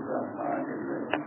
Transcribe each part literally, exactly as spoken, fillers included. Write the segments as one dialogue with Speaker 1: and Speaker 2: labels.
Speaker 1: الرحمن الرحيم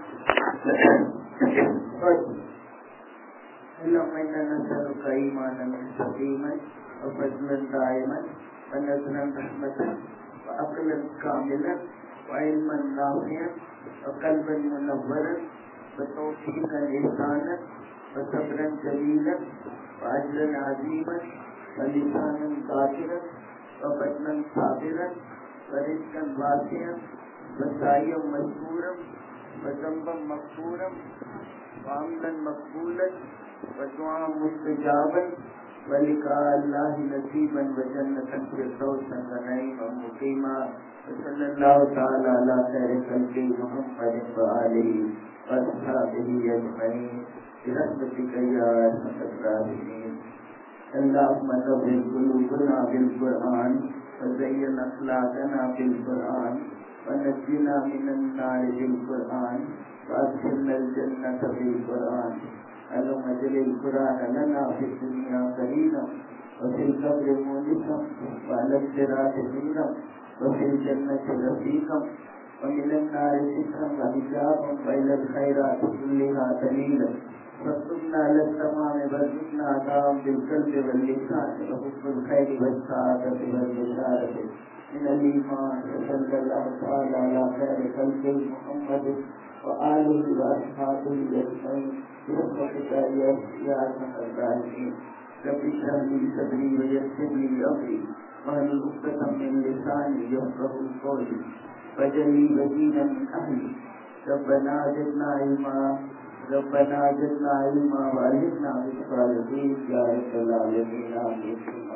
Speaker 1: اللهم إنا نسألك إيمانا مستقيما وفضلا دائما ونزلا رحمة وعقلا كاملا وعلما نافعا وقلبا منورا وتوفيقا إحسانا وصبرا جميلا وأجرا عظيما ولسانا ذاكرا وبطنا صابرا ورزقا واسعا وسعيا مشكورا وذنبا مغفورا وعملا مقبولا ودعاء مستجابا ولقاء الله نصيبا وجنة فردوسا ونعيما مقيما وصلى الله تعالى على خير خلقه محمد وآله وأصحابه أجمعين برحمتك يا أرحم الراحمين. اللهم نور قلوبنا بالقرآن وزين أخلاقنا بالقرآن ونجنا من النار بالقرآن وأدخلنا الجنة بالقرآن. اللهم اجعل القرآن لنا في الدنيا قرينا وفي القبر مونسا وعلى الصراط نورا وفي الجنة رفيقا ومن النار سترا وحجابا وإلى الخيرات كلها دليلا. واكتبنا على التمام وارزقنا عطاء بالقلب واللسان وحب الخير والسعادة والبشارة من الإيمان. وصلى الله تعالى على خير خلقه محمد وآله وأصحابه أجمعين برحمتك يا أرحم الراحمين. رب اشرح لي صدري ويسر لي أمري واحلل عقدة من لساني يفقهوا قولي واجعل لي وزيرا من أهلي. ربنا زدنا علما ربنا زدنا علما وألهمنا بالصالحين يا رب العالمين آمين.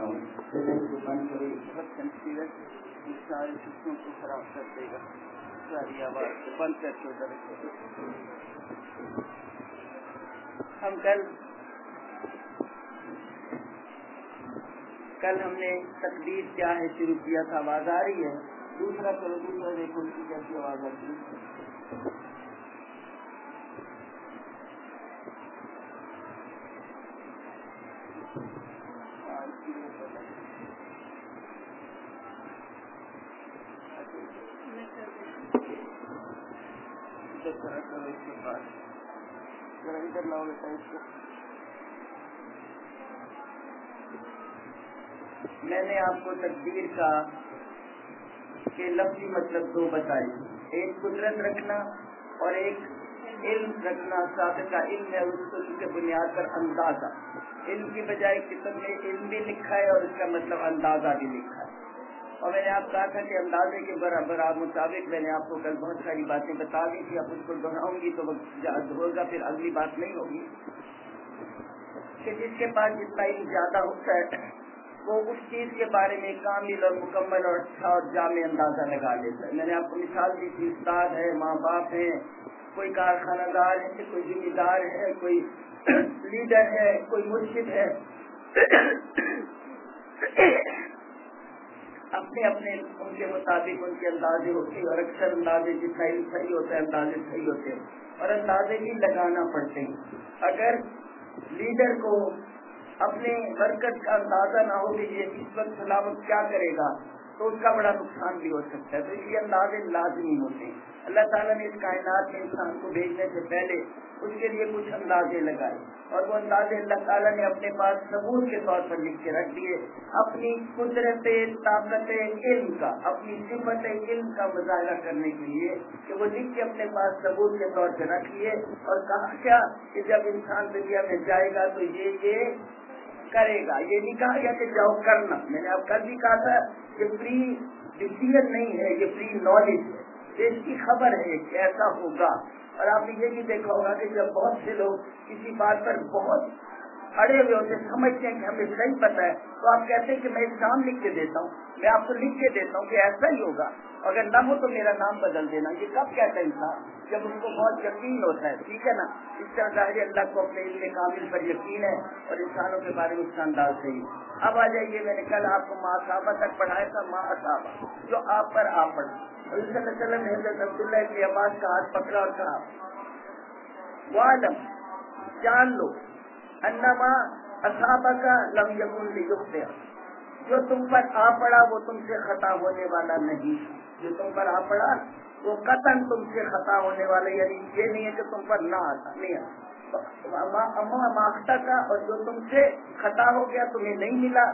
Speaker 1: سارے سسٹم کو خراب کر دے گا. ساری آواز بند کر کے ادھر. ہم کل کل ہم نے تقدیر کیا ہے شروع کیا تھا. آواز آ رہی ہے؟ دوسرا کرو دوسرا دیکھو اس کی کیسی آواز آتی ہے. میں نے آپ کو تقدیر کا کے لفظی مطلب دو بتائے. ایک قدرت رکھنا اور ایک علم رکھنا. سابقہ علم ہے اس کے بنیاد پر اندازہ. علم کی بجائے کتاب میں علم بھی لکھا ہے اور اس کا مطلب اندازہ بھی لکھا ہے. اور میں نے آپ کہا تھا کہ اندازے کے برابر مطابق میں نے آپ کو کل بہت ساری باتیں بتا دی تھی. اب اس کو دہراؤں گی تو وقت ہوگا, پھر اگلی بات نہیں ہوگی کہ جس کے پاس جتنا علم زیادہ ہوتا ہے وہ اس چیز کے بارے میں کامل اور مکمل اور اچھا اور جامع اندازہ لگا لیتا ہے. میں نے آپ کو مثال دی تھی. استاد ہے, ماں باپ ہیں, کوئی کارخانہ دار ہے, کوئی ذمہ دار ہے, کوئی لیڈر ہے, کوئی مرشد ہے. اپنے اپنے ان کے مطابق ان کے اندازے ہوتے ہیں اور اکثر اندازے جتنا علم صحیح ہوتا ہے اندازے صحیح ہوتے ہیں اور اندازے بھی لگانا پڑتے ہیں. اگر لیڈر کو اپنے برکت کا اندازہ نہ ہو کہ یہ اس وقت سلامت کیا کرے گا تو اس کا بڑا نقصان بھی ہو سکتا ہے. تو اس لیے اندازے لازمی ہوتے ہیں. اللہ تعالیٰ نے اس کائنات میں انسان کو بھیجنے سے پہلے اس کے لیے کچھ اندازے لگائے اور وہ اندازے اللہ تعالیٰ نے اپنے پاس ثبوت کے طور پر لکھ کے رکھ دیے. اپنی قدرت طاقت علم کا, اپنی صفت علم کا مظاہرہ کرنے کے لیے کہ وہ لکھ کے اپنے پاس ثبوت کے طور پر رکھ لیے. اور کہا کیا کہ جب انسان دنیا میں جائے گا تو یہ یہ کرے گا. یہ نہیں کہا گیا کہ جاؤ کرنا. میں نے اب کل بھی کہا تھا کہ فری ڈسیزن نہیں ہے, یہ فری نالج ہے. اس کی خبر ہے کہ ایسا ہوگا. اور آپ نے یہ بھی دیکھا ہوگا کہ جب بہت سے لوگ کسی بات پر بہت اڑے ہوئے ہوتے سمجھتے ہیں کہ ہمیں صحیح پتہ ہے تو آپ کہتے ہیں کہ میں ایگزام لکھ کے دیتا ہوں, میں آپ کو لکھ کے دیتا ہوں کہ ایسا ہی ہوگا, اگر نہ ہو تو میرا نام بدل دینا. یہ کب کہتا ہے انسان؟ جب اس کو بہت یقین ہوتا ہے. ٹھیک ہے نا. اس طرح ظاہر اللہ کو اپنے علم کامل پر یقین ہے اور انسانوں کے بارے میں اس کا انداز صحیح. اب آ جائیے, میں نے کل آپ کو ماں صحابہ تک پڑھایا تھا. ماں صحابہ جو آپ پر آپ پڑھا. صلی اللہ علیہ وسلم نے حضرت عبداللہ ابن عباس کا ہاتھ پکڑا اور کہا وعلم, جان لو, انما اصحابہ کا لم یکن لیخطئ, جو تم پر آ پڑا وہ تم سے خطا ہونے والا نہیں. جو تم پر آ پڑا वो कतन तुमसे खता होने वाले, यानी ये नहीं है कि तुम पर ना आता नहीं आता माख्ता का, और जो तुमसे खता हो गया तुम्हें नहीं मिला,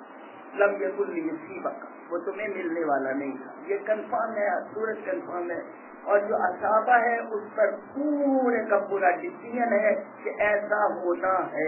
Speaker 1: लम यकुल लियुसीबका, वो तुम्हें मिलने वाला नहीं था। ये कंफर्म है, सूरज कंफर्म है। और जो असाबा है उस पर पूरे का पूरा डिसीजन है कि ऐसा होना है,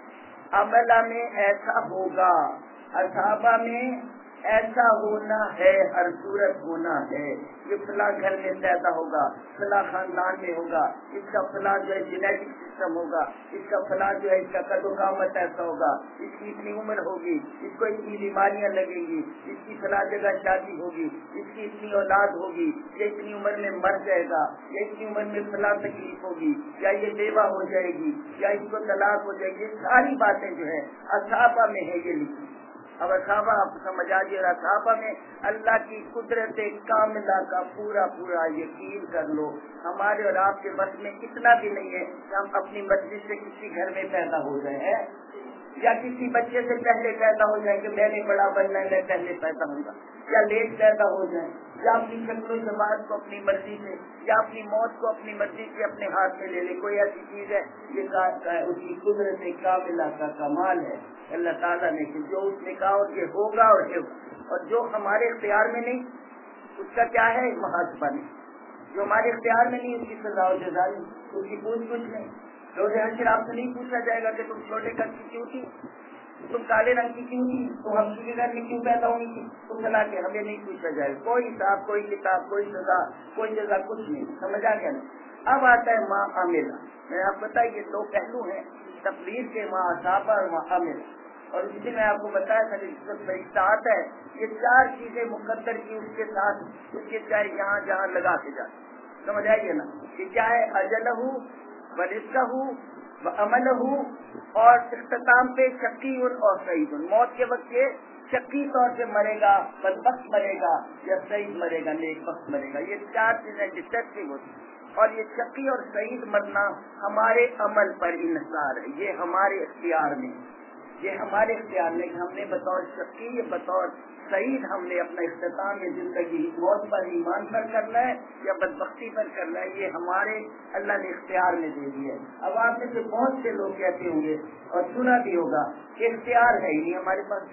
Speaker 1: अमला में ऐसा होगा, असाबा में ऐसा होना है, हर सूरत होना है। ये फला घर में पैदा होगा, फला खानदान में होगा, इसका फला जो है जेनेटिक सिस्टम होगा, इसका फला जो है इसका कदोकामत ऐसा होगा, इसकी इतनी उम्र होगी, इसको इतनी बीमारियां लगेंगी, इसकी फला जगह शादी होगी, इसकी इतनी औलाद होगी, ये इतनी उम्र में मर जाएगा, या इतनी उम्र में फला तकलीफ होगी, या ये बेवा हो जाएगी, या इसको तलाक हो जाएगी। सारी बातें जो है असाबा में है ये लिखी। अब असाबा आप समझ आ गया, असाबा में अल्लाह की कुदरत कामिला का पूरा पूरा यकीन कर लो। हमारे और आपके बस में इतना भी नहीं है कि हम अपनी मर्जी से किसी घर में पैदा हो गए हैं, या किसी बच्चे से पहले पैदा हो जाए कि मैंने बड़ा बनना है, मैं पहले पैदा होगा, या लेट पैदा हो जाए, या अपनी शक्ल जमात को अपनी मर्जी से, या अपनी मौत को अपनी मर्जी से अपने हाथ में ले ले। कोई ऐसी चीज है ये उसकी कुदरत कामिला का कमाल है अल्लाह ताला ने, कि जो उसने कहा और ये होगा और ये होगा। और जो हमारे इख्तियार में नहीं उसका क्या है मुहासबा नहीं, जो हमारे इख्तियार में नहीं उसकी सजा और जज़ा नहीं, उसकी पूछ कुछ नहीं। रोज़े हश्र आपसे नहीं पूछा जाएगा कि तुम छोटे घर की क्यों थी, तुम काले रंग की क्यों थी, तुम हमसे के घर में क्यों पैदा हुई थी, तुम चला के हमें नहीं पूछा जाएगा। कोई हिसाब, कोई किताब, कोई सजा, कोई जजा, कुछ नहीं। समझ आ गया ना। अब आता है माँ आमिला। मैं आपको बताया ये दो पहलू हैं तकदीर के, माँ असाबा और माँ आमिला। और इसी में आपको बताया था कि फरिश्ता आता है, ये चार चीजें मुकद्दर की उसके साथ उसके चाहे यहाँ जहाँ लगा के जाते। समझ आइए ना कि क्या है, अजलहू व रिज़्क़हू व अमलहू, और इख्तिताम पे शकीउन और सईदुन। मौत के वक्त ये शकी तौर से मरेगा, बदबख्त मरेगा, या सईद मरेगा, नेकबख्त मरेगा। ये चार चीजें डिस्कसिव होती, और ये शकी और सईद मरना हमारे अमल पर इन्हिसार है, ये हमारे इख्तियार में, ये हमारे इख्तियार में कि हमने बतौर शकी बतौर सईद हमने अपना इख्तिताम में जिंदगी मौत पर ईमान पर करना है या बदबख्ती पर करना है, ये हमारे अल्लाह ने इख्तियार में दे दिया है। अब आप में से बहुत से लोग कहते होंगे और सुना भी होगा कि इख्तियार है ही नहीं हमारे पास।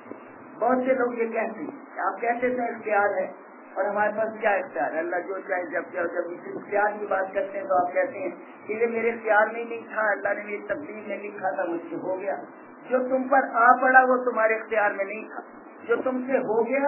Speaker 1: बहुत से लोग ये कहते हैं, आप कहते थे इख्तियार है, और हमारे पास क्या इख्तियार है, अल्लाह जो चाहे जब चाहे। जब इस इख्तियार की बात करते हैं तो आप कहते हैं कि ये मेरे इख्तियार में ही नहीं था, अल्लाह ने मेरी तकदीर में लिखा था, मुझसे हो गया। जो तुम पर आ पड़ा वो तुम्हारे इख्तियार में नहीं था, जो तुमसे हो गया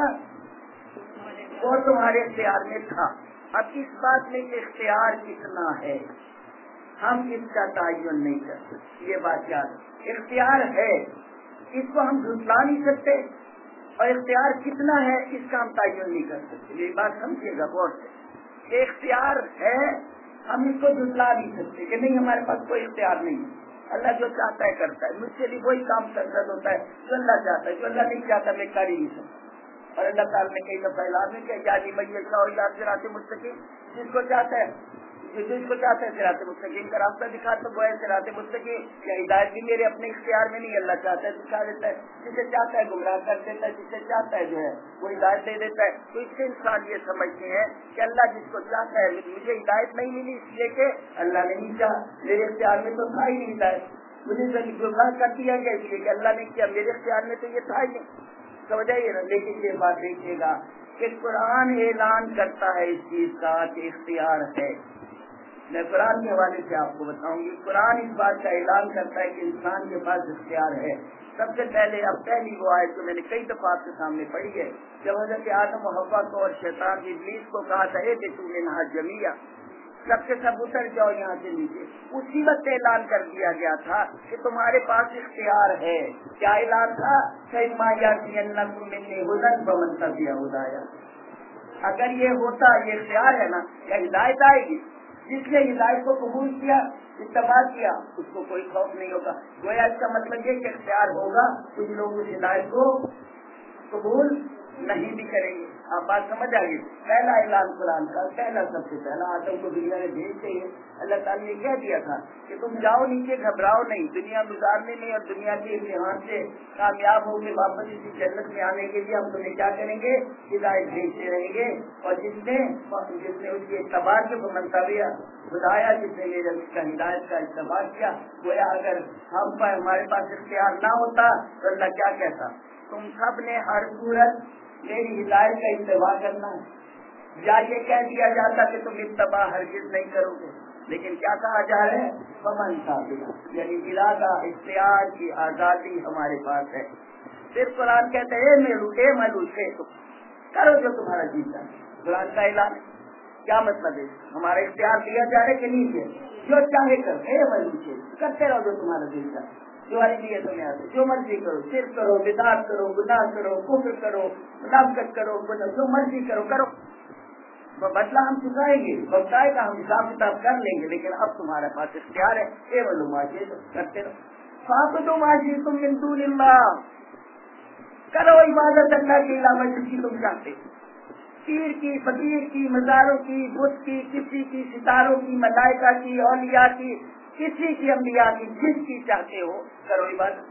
Speaker 1: वो तुम्हारे इख्तियार में था। अब इस बात में इख्तियार कितना है हम इसका तयन नहीं कर सकते, ये बात याद है। इख्तियार है, इसको हम झुटला नहीं सकते, और इख्तियार कितना है इसका हम तयन नहीं कर सकते। ये बात समझिएगा गौर से, इख्तियार है, हम इसको झुटला नहीं सकते कि नहीं हमारे पास कोई इख्तियार नहीं है। अल्लाह जो चाहता है करता है, मुझसे भी वही काम संगत होता है जो अल्लाह चाहता है, जो अल्लाह नहीं चाहता मैं कर ही नहीं सकता। और अल्लाह ताला ने कई दफा ऐलान किया, यानी मैया और याद सिराते मुस्तकीम, जिसको चाहता है जिसको चाहता है सिराते मुस्तकीम का रास्ता दिखा तो वो है सिराते मुस्तकीम। या हिदायत भी मेरे अपने इख्तियार में नहीं, अल्लाह चाहता है दिखा देता है, जिसे चाहता है गुमराह कर देता है, जिसे चाहता है जो है वो हिदायत दे देता है। तो इससे इंसान ये समझते हैं कि अल्लाह जिसको चाहता है, मुझे हिदायत नहीं मिली इसलिए कि अल्लाह ने नहीं चाहा, मेरे इख्तियार में तो था ही नहीं हिदायत, मुझे गुमराह कर दिया गया इसलिए कि अल्लाह ने किया, मेरे इख्तियार में तो ये था ही नहीं। समझ आइए ना। लेकिन ये बात देखिएगा कि कुरान ऐलान करता है इस चीज का कि इख्तियार है। मैं कुरान के हवाले से आपको बताऊंगी, कुरान इस बात का ऐलान करता है कि इंसान के पास इख्तियार है। सबसे पहले अब पहली वो आयत जो मैंने कई दफा आपके सामने पढ़ी है, जब हज़रत आदम और हव्वा को और शैतान इब्लीस को कहा था ए बेतू मिन्हा जमिया, सबके सब उतर जाओ यहाँ से नीचे, उसी वक्त ऐलान कर दिया गया था कि तुम्हारे पास इख्तियार है। क्या ऐलान था? अगर ये होता, ये इख्तियार है ना, या हिदायत आएगी, जिसने हिदायत को कबूल किया, इत्तबा किया, उसको कोई खौफ नहीं होगा। गोया इसका मतलब ये कि इख्तियार होगा, कुछ लोग उस हिदायत को कबूल नहीं भी करेंगे। آپ بات سمجھ آئیے. پہلا اعلان قرآن کا، پہلا سب سے پہلا آدم کو دنیا میں بھیجتے ہی اللہ تعالیٰ نے کہہ دیا تھا کہ تم جاؤ نیچے، گھبراؤ نہیں، دنیا گزارنے میں اور دنیا کے امتحان سے کامیاب ہو کے واپس اسی جنت میں آنے کے لیے ہم تمہیں کیا کریں گے، ہدایت بھیجتے رہیں گے. اور جس نے جس نے اس کے اتباع کے منتبیہ بتایا، جس نے میرے اس کا ہدایت کا اتباع کیا، گویا اگر ہم پر ہمارے پاس اختیار نہ ہوتا تو اللہ کیا کہتا، تم سب نے ہر صورت میری ہدایت کا اتباع کرنا ہے. یا یہ کہہ دیا جاتا کہ تم اتباع ہرگز نہیں کرو گے، لیکن کیا کہا جا رہا ہے، فمن تابع، یعنی ارادہ اختیار کی آزادی ہمارے پاس ہے. پھر قرآن کہتے ہیں اے میرو اے ملو سے کرو جو تمہارا جی چاہے. قرآن کا اعلان کیا مطلب ہے، ہمارا اختیار دیا جا رہا ہے کہ نہیں دیا، جو چاہے کرو، اے ملو سے کرتے رہو جو تمہارا دل چاہے، جو اہلیت میں آتے جو مرضی کرو، شرک کرو، بدعت کرو، گناہ کرو، کفر کرو، منافقت کرو، جو مرضی کرو کرو. بدلہ ہم چکائیں گے، بتائے گا ہم حساب کتاب کر لیں گے، لیکن اب تمہارے پاس اختیار ہے. اے ولو ماجی کرتے رہو، فاعبدوا ما شئتم من دون اللہ، کرو عبادت اللہ کے علاوہ جس کی تم چاہتے ہو، پیر کی، فقیر کی، مزاروں کی، بت کی، کسی کی، ستاروں کی، ملائکہ کی، اولیاء کی، کسی کی، انبیاء کی، جس کی چاہتے ہو کرو عبادت.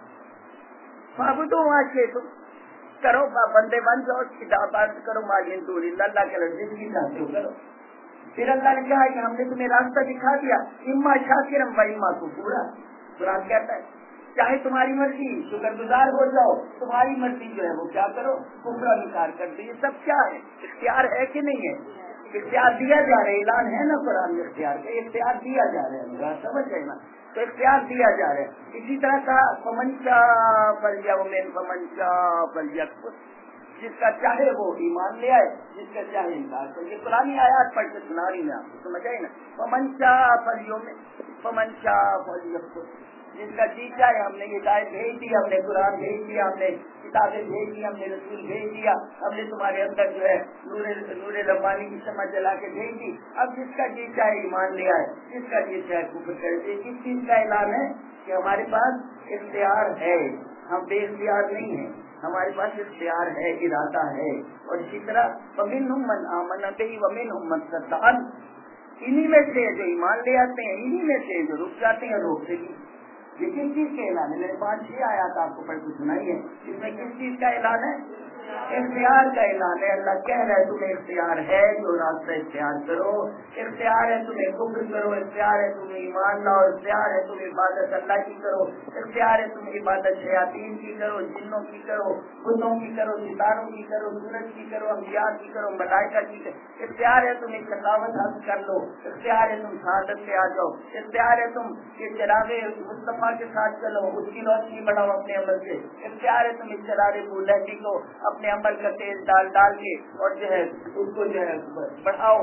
Speaker 1: فاعبدوا ما شئتم، کرو بندے بن جاؤ، عبادت کرو ماجن دون اللہ کے لفظ کی چاہتے ہو کرو. پھر اللہ نے کہا کہ ہم نے تمہیں راستہ دکھا دیا، اما شاکرا و اما کفورا. قرآن کہتا ہے چاہے تمہاری مرضی شکر گزار ہو جاؤ، تمہاری مرضی جو ہے وہ کیا کرو، کفر انکار کر دو. یہ سب کیا ہے، اختیار ہے کہ نہیں ہے، اختیار دیا جا رہا ہے. اعلان ہے نا قرآن میں اختیار کا، اختیار دیا جا رہا ہے، سمجھ گئے نا، تو اختیار دیا جا رہا ہے. اسی طرح کہا فمن شاء فلیؤمن فمن شاء فلیکفر، جس کا چاہے وہ ایمان لے آئے، جس کا چاہے انکار کرے. یہ پرانی آیات پڑھ کے سنا رہی میں آپ کو، سمجھ آئی نا. فمن شاء فلیؤمن فمن شاء فلیکفر، جس کا جی چاہے. ہم نے ہدایت بھیج دی، ہم نے قرآن بھیج دیا، ہم نے کتابیں بھیج دی، ہم نے رسول بھیج دیا، ہم نے تمہارے اندر جو ہے نور نور ربانی کی سمجھ جلا کے بھیج دی. اب جس کا جی چاہے ایمان لے آئے، جس کا جی چاہے کفر کر دے. اس چیز کا اعلان ہے کہ ہمارے پاس اختیار ہے، ہم بے اختیار نہیں ہیں، ہمارے پاس اختیار ہے، ارادہ ہے. اور اسی طرح وَمِنْهُمْ مَنْ آمَنَ بِهِ وَمِنْهُمْ مَنْ صَدَّ، انہی میں سے جو ایمان لے آتے ہیں، انہی میں سے جو رک جاتے ہیں روکتے بھی. یہ کس چیز کا اعلان ہے؟ میں نے پانچ چھ آیات آپ کو پڑھ کے سنائی ہے، اس میں کس چیز کا اعلان ہے، اختیار کا اعلان ہے. اللہ کہہ رہا ہے تمہیں اختیار ہے، جو راستہ اختیار کرو. اختیار ہے تمہیں کفر کرو، اختیار ہے تمہیں ایمان لاؤ، اختیار ہے تمہیں عبادت اللہ کی کرو، اختیار ہے تمہیں عبادت شیاطین کی کرو، جنوں کی کرو، بتوں کی کرو، ستاروں کی کرو، سورج کی کرو، انبیاء کی کرو، ملائکہ کی کرو. اختیار ہے تمہیں شقاوت حاصل کر لو، اختیار ہے تم سعادت پہ آ جاؤ، اختیار ہے تم کہ چراغ مصطفیٰ کے ساتھ چلو، اس کی روشنی بڑھاؤ اپنے عمل سے. اختیار ہے تم اس چراغ بلندی کو اپنے عمل کا تیز ڈال ڈال کے اور جو ہے اس کو جو ہے بڑھاؤ،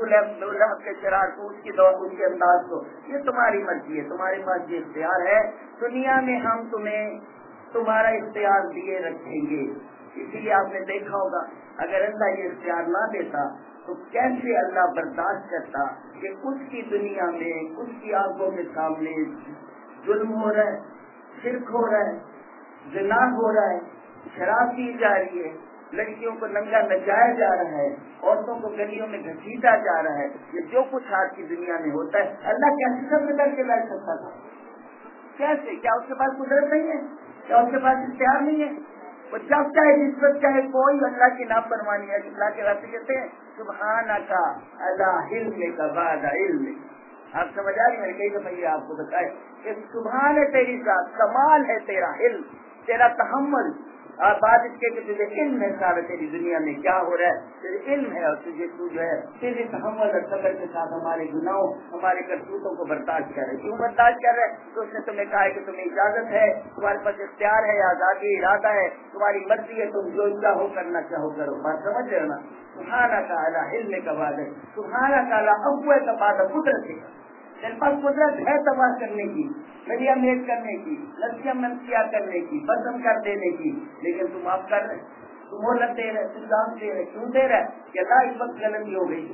Speaker 1: بلند کے چراغ کو، اس کی دور، اس کے انداز کو. یہ تمہاری مرضی ہے، تمہارے پاس یہ اختیار ہے. دنیا میں ہم تمہیں تمہارا اختیار دیے رکھیں گے. اسی لیے آپ نے دیکھا ہوگا اگر اللہ یہ اختیار نہ دیتا تو کیسے اللہ برداشت کرتا کہ اس کی دنیا میں اس کی آنکھوں کے سامنے ظلم ہو رہا ہے، شرک ہو رہا ہے، زنا ہو رہا ہے، شراب پی جا رہی ہے، لڑکیوں کو ننگا نچایا جا رہا ہے، عورتوں کو گلیوں میں گھسیٹا جا رہا ہے. یہ جو کچھ آج کی دنیا میں ہوتا ہے، اللہ کیسے سب میں کر کے بیٹھ سکتا تھا؟ کیسے؟ کیا اس کے پاس قدرت نہیں ہے؟ کیا اس کے پاس اختیار نہیں ہے؟ وہ جب چاہے جس وقت چاہے کوئی اللہ کی نافرمانی ہے. اللہ کے راستے کہتے ہیں سبحانک علی علمک بعد علم. آپ سمجھ آ رہی ہے؟ میں نے کئی دفعہ یہ آپ کو بتایا کہ سبحان ہے تیری ذات، کمال ہے تیرا علم، تیرا تحمل، اور بعد اس کے کہ تجھے علم ہے سارا تیری دنیا میں کیا ہو رہا ہے، تیرے علم ہے، اور تجھے تو جو ہے تیرے تحمل اور صبر کے ساتھ ہمارے گناہوں، ہمارے کرتوتوں کو برداشت کر رہے. کیوں برداشت کر رہے؟ تو اس نے تمہیں کہا ہے کہ تمہیں اجازت ہے، تمہارے پاس اختیار ہے، آزادی، ارادہ ہے، تمہاری مرضی ہے، تم جو چاہو کرنا چاہو کرو. بات سمجھ رہے ہو نا؟ سبحانک علی علمک بعد سبحانک علی افوک بعد قدرتک. میرے پاس قدرت ہے تباہ کرنے کی، دریا میٹ کرنے کی، لسیاں منسیاں کرنے کی، بزم کر دینے کی، لیکن تم آپ کر رہے، تم مہلت دے رہے، تم دام دے رہے. کیوں دے رہے؟ کہ اللہ اس وقت غلطی ہو گئی،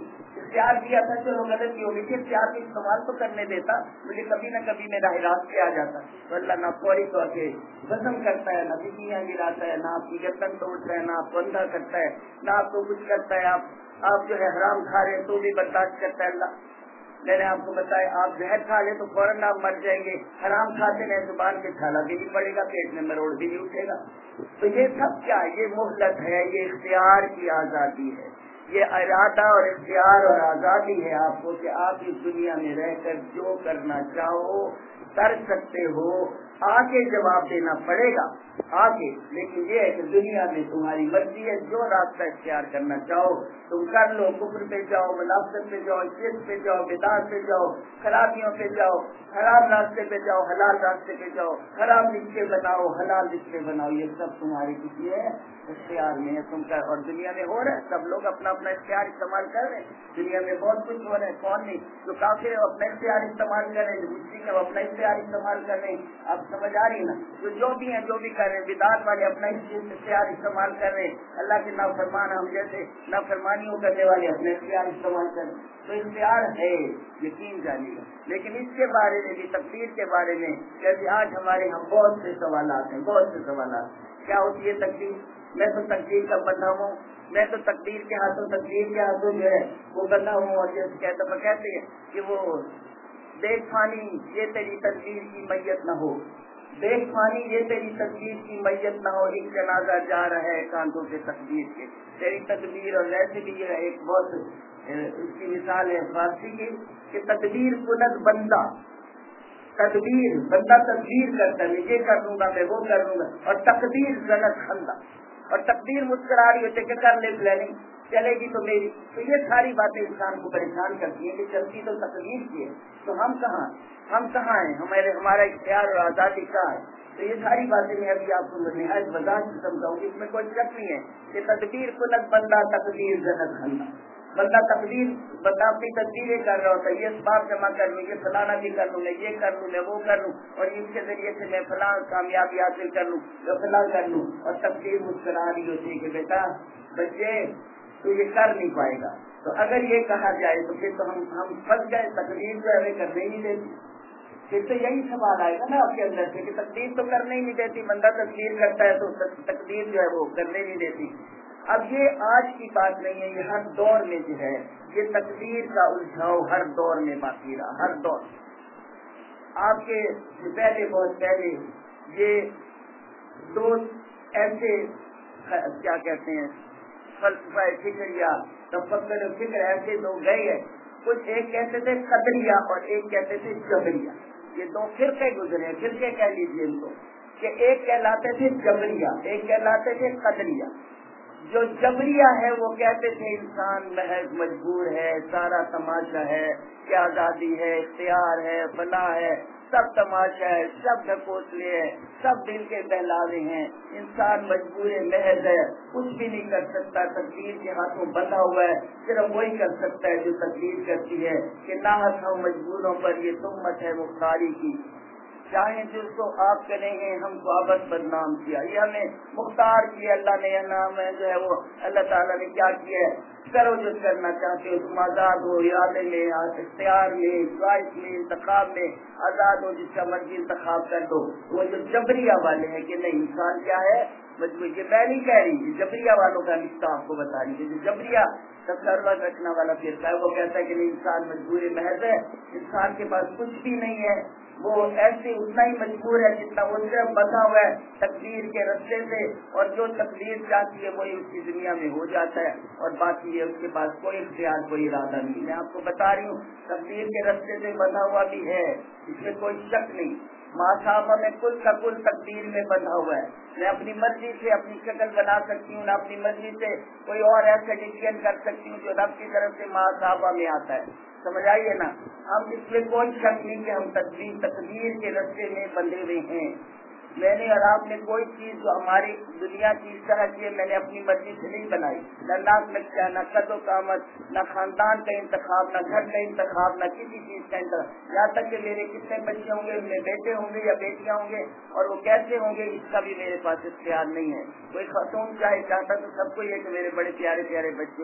Speaker 1: اختیار دیا تھا چلو غلطی ہوگی تھی, اختیار کو استعمال تو کرنے دیتا, مجھے کبھی نہ کبھی میرا راست پہ آ جاتا. تو اللہ نہ فوری طور پہ ختم کرتا ہے, نہ بجلیاں گراتا ہے, نہ آپ کی گردن توڑتا ہے, نہ آپ کو اندھا کرتا ہے, نہ آپ کو کچھ کرتا ہے. آپ آپ جو ہے حرام کھا رہے ہیں تو بھی برداشت کرتا ہے اللہ. میں نے آپ کو بتایا آپ زہر کھا لیں تو فوراً آپ مر جائیں گے, حرام کھاتے ہیں زبان کے چھالا بھی نہیں پڑے گا, پیٹ میں مروڑ بھی نہیں اٹھے گا. تو یہ سب کیا, یہ مہلت ہے, یہ اختیار کی آزادی ہے, یہ ارادہ اور اختیار اور آزادی ہے آپ کو کہ آپ اس دنیا میں رہ کر جو کرنا چاہو کر سکتے ہو. آگے جواب دینا پڑے گا آگے, لیکن یہ ہے کہ دنیا میں تمہاری مرضی ہے, جو راستہ اختیار کرنا چاہو تم کر لو. کفر پہ جاؤ, منافقت پہ جاؤ, شرک پہ جاؤ, بدعت پہ جاؤ, خرابیوں پہ جاؤ, حرام راستے پہ جاؤ, حلال راستے پہ جاؤ, حرام رشتے بناؤ, حلال رشتے بناؤ, یہ سب تمہاری کسی ہے اختیار میں ہے. تم کر, اور دنیا میں ہو رہا ہے, سب لوگ اپنا اپنا اختیار استعمال کر رہے ہیں. دنیا میں بہت کچھ ہو رہا ہے, کون نہیں, جو کافر ہے اپنا اختیار استعمال کر رہے ہیں, جو مشرک ہے اپنا اختیار استعمال کر رہے ہیں. آپ سمجھ آ رہی ہے نا, جو جو بھی ہیں جو بھی کر رہے ہیں, بدعت والے اپنا اختیار استعمال کر رہے ہیں, اللہ کے نافرمان ہم جیسے نافرمانیوں کرنے والے اپنے اختیار استعمال کر رہے ہیں. تو اختیار ہے, یقین جانیے. لیکن اس کے بارے میں بھی, تقدیر کے بارے میں, جیسے آج ہمارے یہاں بہت سے سوالات ہیں, بہت سے سوالات. کیا ہوتی ہے تقدیر؟ میں تو تقدیر کا بندہ ہوں, میں تو تقدیر کے ہاتھوں تقدیر کے ہاتھوں جو ہے وہ بندہ ہوں. اور جیسے کہتے کہتے ہیں کہ وہ دیکھ فانی یہ تیری تقدیر کی میت نہ ہو, دیکھ فانی یہ تیری تقدیر کی میت نہ ہو, ایک جنازہ جا رہا ہے کاندھوں کے تقدیر کے, تیری تقدیر. اور ویسے بھی یہ ایک بہت اس کی مثال ہے فارسی کی کہ تقدیر کند بندہ, تقدیر بندہ تقدیر کرتا ہے, میں یہ کر لوں گا, میں وہ کر لوں گا. اور تقدیر زنت خندہ, اور تقدیر مسکرا رہی ہوتے کہ کر لے پلاننگ, چلے گی تو میری. تو یہ ساری باتیں انسان کو پریشان کرتی ہیں کہ چلتی تو تقدیر کی ہے, تو ہم کہاں ہم کہاں ہیں, ہمارے ہمارا اختیار اور آزادی کہاں ہے. تو یہ ساری باتیں میں ابھی آپ کو نہایت وضاحت سے سمجھاؤں گی, اس میں کوئی شک نہیں ہے کہ تقدیر کند بندہ تقدیر زنت خندہ. بندہ تقدیر بندہ اپنی تقدیریں کر رہا ہوتا ہے, یہ اسباب جمع کر لوں, یہ فلانا بھی کر لوں, میں یہ کر لوں, میں وہ کر لوں, اور اس کے ذریعے سے میں فلاں کامیابی حاصل کر لوں, میں فلاں کر لوں. اور تقدیر مسکرا رہی ہوتی ہے کہ بیٹا بچے تو یہ کر نہیں پائے گا. تو اگر یہ کہا جائے تو پھر تو ہم ہم پھنس گئے, تقدیر جو ہے کرنے ہی نہیں دیتی. پھر تو یہی سوال آئے گا نا آپ کے اندر سے کہ تقدیر تو کرنے ہی نہیں دیتی, بندہ تقدیر کرتا ہے تو تقدیر جو ہے وہ کرنے نہیں دیتی. اب یہ آج کی بات نہیں ہے, یہ ہر دور میں جو ہے یہ تقدیر کا الجھاؤ ہر دور میں باقی رہا, ہر دور. آپ کے پہلے بہت پہلے یہ دو ایسے کیا کہتے ہیں فلسفہ فکر یا تفکر فکر ایسے لوگ گئے ہیں, کچھ ایک کہتے تھے قدریہ اور ایک کہتے تھے جبریہ. یہ دو فرقے گزرے, فرقے کہہ لیجیے ان کو, کہ ایک کہلاتے تھے جبریہ, ایک کہلاتے تھے قدریہ. جو جبریہ ہے وہ کہتے تھے انسان محض مجبور ہے, سارا تماشا ہے, کہ آزادی ہے, اختیار ہے, فلاح ہے, سب تماشا ہے, سب ڈھکوسلے ہے, سب دل کے بہلاوے ہیں, انسان مجبور محض ہے, کچھ بھی نہیں کر سکتا, تقدیر کے ہاتھوں بندھا ہوا ہے, صرف وہی کر سکتا ہے جو تقدیر کرتی ہے. کہ ناحق ہم مجبوروں پر یہ تہمت ہے مختاری کی, چاہے جس کو آپ کریں گے ہم کو ابد بدنام کیا, یہ ہمیں مختار کیا اللہ نے, یہ نام ہے جو ہے وہ اللہ تعالیٰ نے کیا کیا ہے, کرو جو کرنا چاہتے ہو تم, آزاد ہو, ارادے میں, اختیار میں, چوائس میں, انتخاب میں آزاد ہو, جس کا مرضی انتخاب کر دو. وہ جو جبریہ والے ہیں کہ نہیں انسان کیا ہے مجبور, یہ میں نہیں کہہ رہی, جبریہ والوں کا نقطہ آپ کو بتا رہی ہے. جو جبریہ تصرف رکھنے والا فرقہ ہے وہ کہتا ہے کہ نہیں انسان مجبور محض ہے, انسان کے پاس کچھ بھی نہیں ہے, وہ ایسے اتنا ہی مجبور ہے جتنا وہ صرف بندھا ہوا ہے تقدیر کے رستے سے, اور جو تقدیر چاہتی ہے وہی اس کی دنیا میں ہو جاتا ہے, اور باقی یہ اس کے پاس کوئی اختیار کوئی ارادہ نہیں. میں آپ کو بتا رہی ہوں تقدیر کے رستے سے بندھا ہوا بھی ہے, اس میں کوئی شک نہیں. ماں صاحبہ میں کل کا کل تقدیر میں بندھا ہوا ہے, میں اپنی مرضی سے اپنی شکل بنا سکتی ہوں, نہ اپنی مرضی سے کوئی اور ایسا ڈسیزن کر سکتی ہوں جو رب کی طرف سے ماں صاحبہ میں آتا ہے. سمجھ آئیے نا, ہم اس میں کوئی شک نہیں کہ ہم تقدیر تقدیر کے رستے میں بندھے ہوئے ہیں. میں نے اور آپ نے کوئی چیز جو ہماری دنیا کی اس طرح کی ہے میں نے اپنی مرضی سے نہیں بنائی, نہ ناک نقشہ, نہ قد و قامت, نہ خاندان کا انتخاب, نہ گھر کا انتخاب, نہ کسی چیز کا انتخاب, یہاں تک کہ میرے کتنے بچے ہوں گے, میرے بیٹے ہوں گے یا بیٹیاں ہوں گے, اور وہ کیسے ہوں گے اس کا بھی میرے پاس اختیار نہیں ہے. کوئی خاتون چاہے چاہتا تو سب کو یہ کہ میرے بڑے پیارے پیارے بچے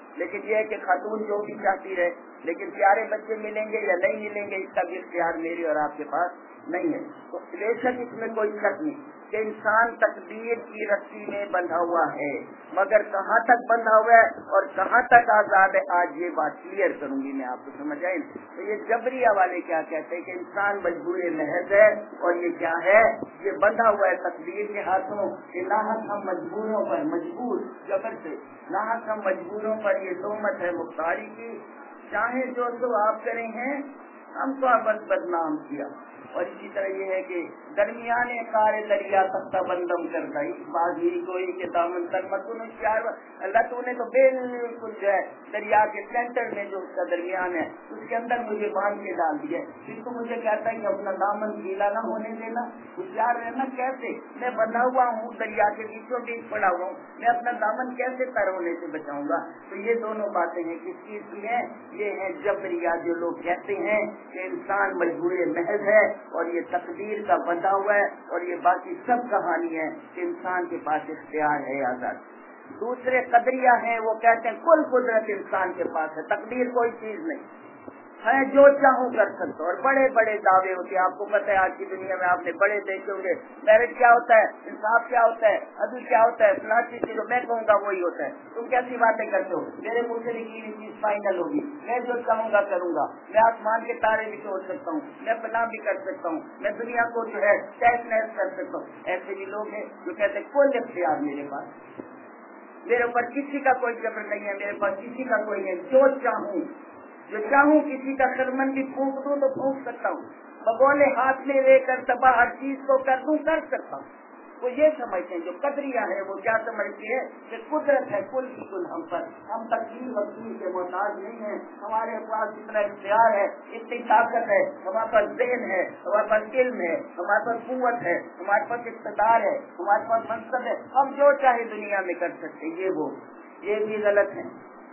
Speaker 1: لیکن یہ ہے کہ خاتون جو بھی چاہتی رہے، لیکن پیارے بچے ملیں گے یا نہیں ملیں گے اس کا بھی اختیار میرے اور آپ کے پاس نہیں ہے۔ تو بے شک اس میں کوئی شک نہیں کہ انسان تقدیر کی رسی میں بندھا ہوا ہے، مگر کہاں تک بندھا ہوا ہے اور کہاں تک آزاد ہے، آج یہ بات کلیئر کروں گی میں، آپ کو سمجھ آئے۔ تو یہ جبریہ والے کیا کہتے ہیں کہ انسان مجبور محض ہے، اور یہ کیا ہے، یہ بندھا ہوا ہے تقدیر کے ہاتھوں، کہ لاحق ہم مجبوروں پر، مجبور جبر سے، لاحق ہم مجبوروں پر یہ تہمت ہے مختاری کی، چاہے جو تو آپ کریں ہیں، ہم کو ابد بدنام کیا۔ اور اسی طرح یہ ہے کہ درمیانے کار دریا تختہ بندم کر دائی بازی کوئی کے دامن تک متن پیار اللہ تو نے تو بالکل جو ہے دریا کے سینٹر میں جو اس کا درمیان ہے اس کے اندر مجھے باندھ کے ڈال دیا، پھر تو مجھے کہتا ہے کہ اپنا دامن گیلا نہ ہونے دینا، ہوشیار رہنا، کیسے میں بندھا ہوا ہوں دریا کے بیچوں بیچ پڑا ہوا ہوں، میں اپنا دامن کیسے تر ہونے سے بچاؤں گا۔ تو یہ دونوں باتیں ہیں کس چیز کی ہیں، یہ ہے جبریہ، جو لوگ کہتے ہیں کہ انسان مجبور محض ہے اور یہ تقدیر کا بندھا ہوا ہے، اور یہ باقی سب کہانی ہے کہ انسان کے پاس اختیار ہے آزاد۔ دوسرے قدریہ ہیں، وہ کہتے ہیں کل قدرت انسان کے پاس ہے، تقدیر کوئی چیز نہیں ہے، جو چاہوں کر سکتا ہوں، اور بڑے بڑے دعوے ہوتے ہیں، آپ کو پتہ ہے آج کی دنیا میں آپ نے بڑے دیکھے ہوں گے، میرٹ کیا ہوتا ہے، انصاف کیا ہوتا ہے، عدل کیا ہوتا ہے، فلاں چیز جو میں کہوں گا وہی ہوتا ہے، تم کیسی باتیں کرتے ہو، میرے منہ سے نکلی ہوئی چیز فائنل ہوگی، میں جو چاہوں گا کروں گا، میں آسمان کے تارے بھی توڑ سکتا ہوں، میں فلاں بھی کر سکتا ہوں، میں دنیا کو جو ہے ٹیس نیس کر سکتا ہوں۔ ایسے بھی لوگ ہیں جو کہتے ہیں کوئی اختیار میرے پاس، میرے اوپر کسی کا کوئی جبر نہیں ہے، میرے پاس کسی کا کوئی نہیں، جو چاہوں جو چاہوں کسی کا خرمن بھی پھونک دوں تو پھونک سکتا ہوں، بگولے ہاتھ میں لے کر تباہ ہر چیز کو کر دوں کر سکتا ہوں۔ وہ یہ سمجھتے ہیں جو قدریہ ہے، وہ کیا سمجھتی ہے کہ قدرت ہے کل کی کل ہم پر، ہم تقدیر وکیل کے محتاج نہیں ہیں، ہمارے پاس اتنا اختیار ہے، اتنی طاقت ہے، ہمارے پاس ذہن ہے، ہمارے پاس علم ہے، ہمارے پاس قوت ہے، ہمارے پاس اقتدار ہے، ہمارے پاس منصب ہے، ہم جو چاہے دنیا میں کر سکتے ہیں۔ یہ وہ یہ بھی غلط ہے،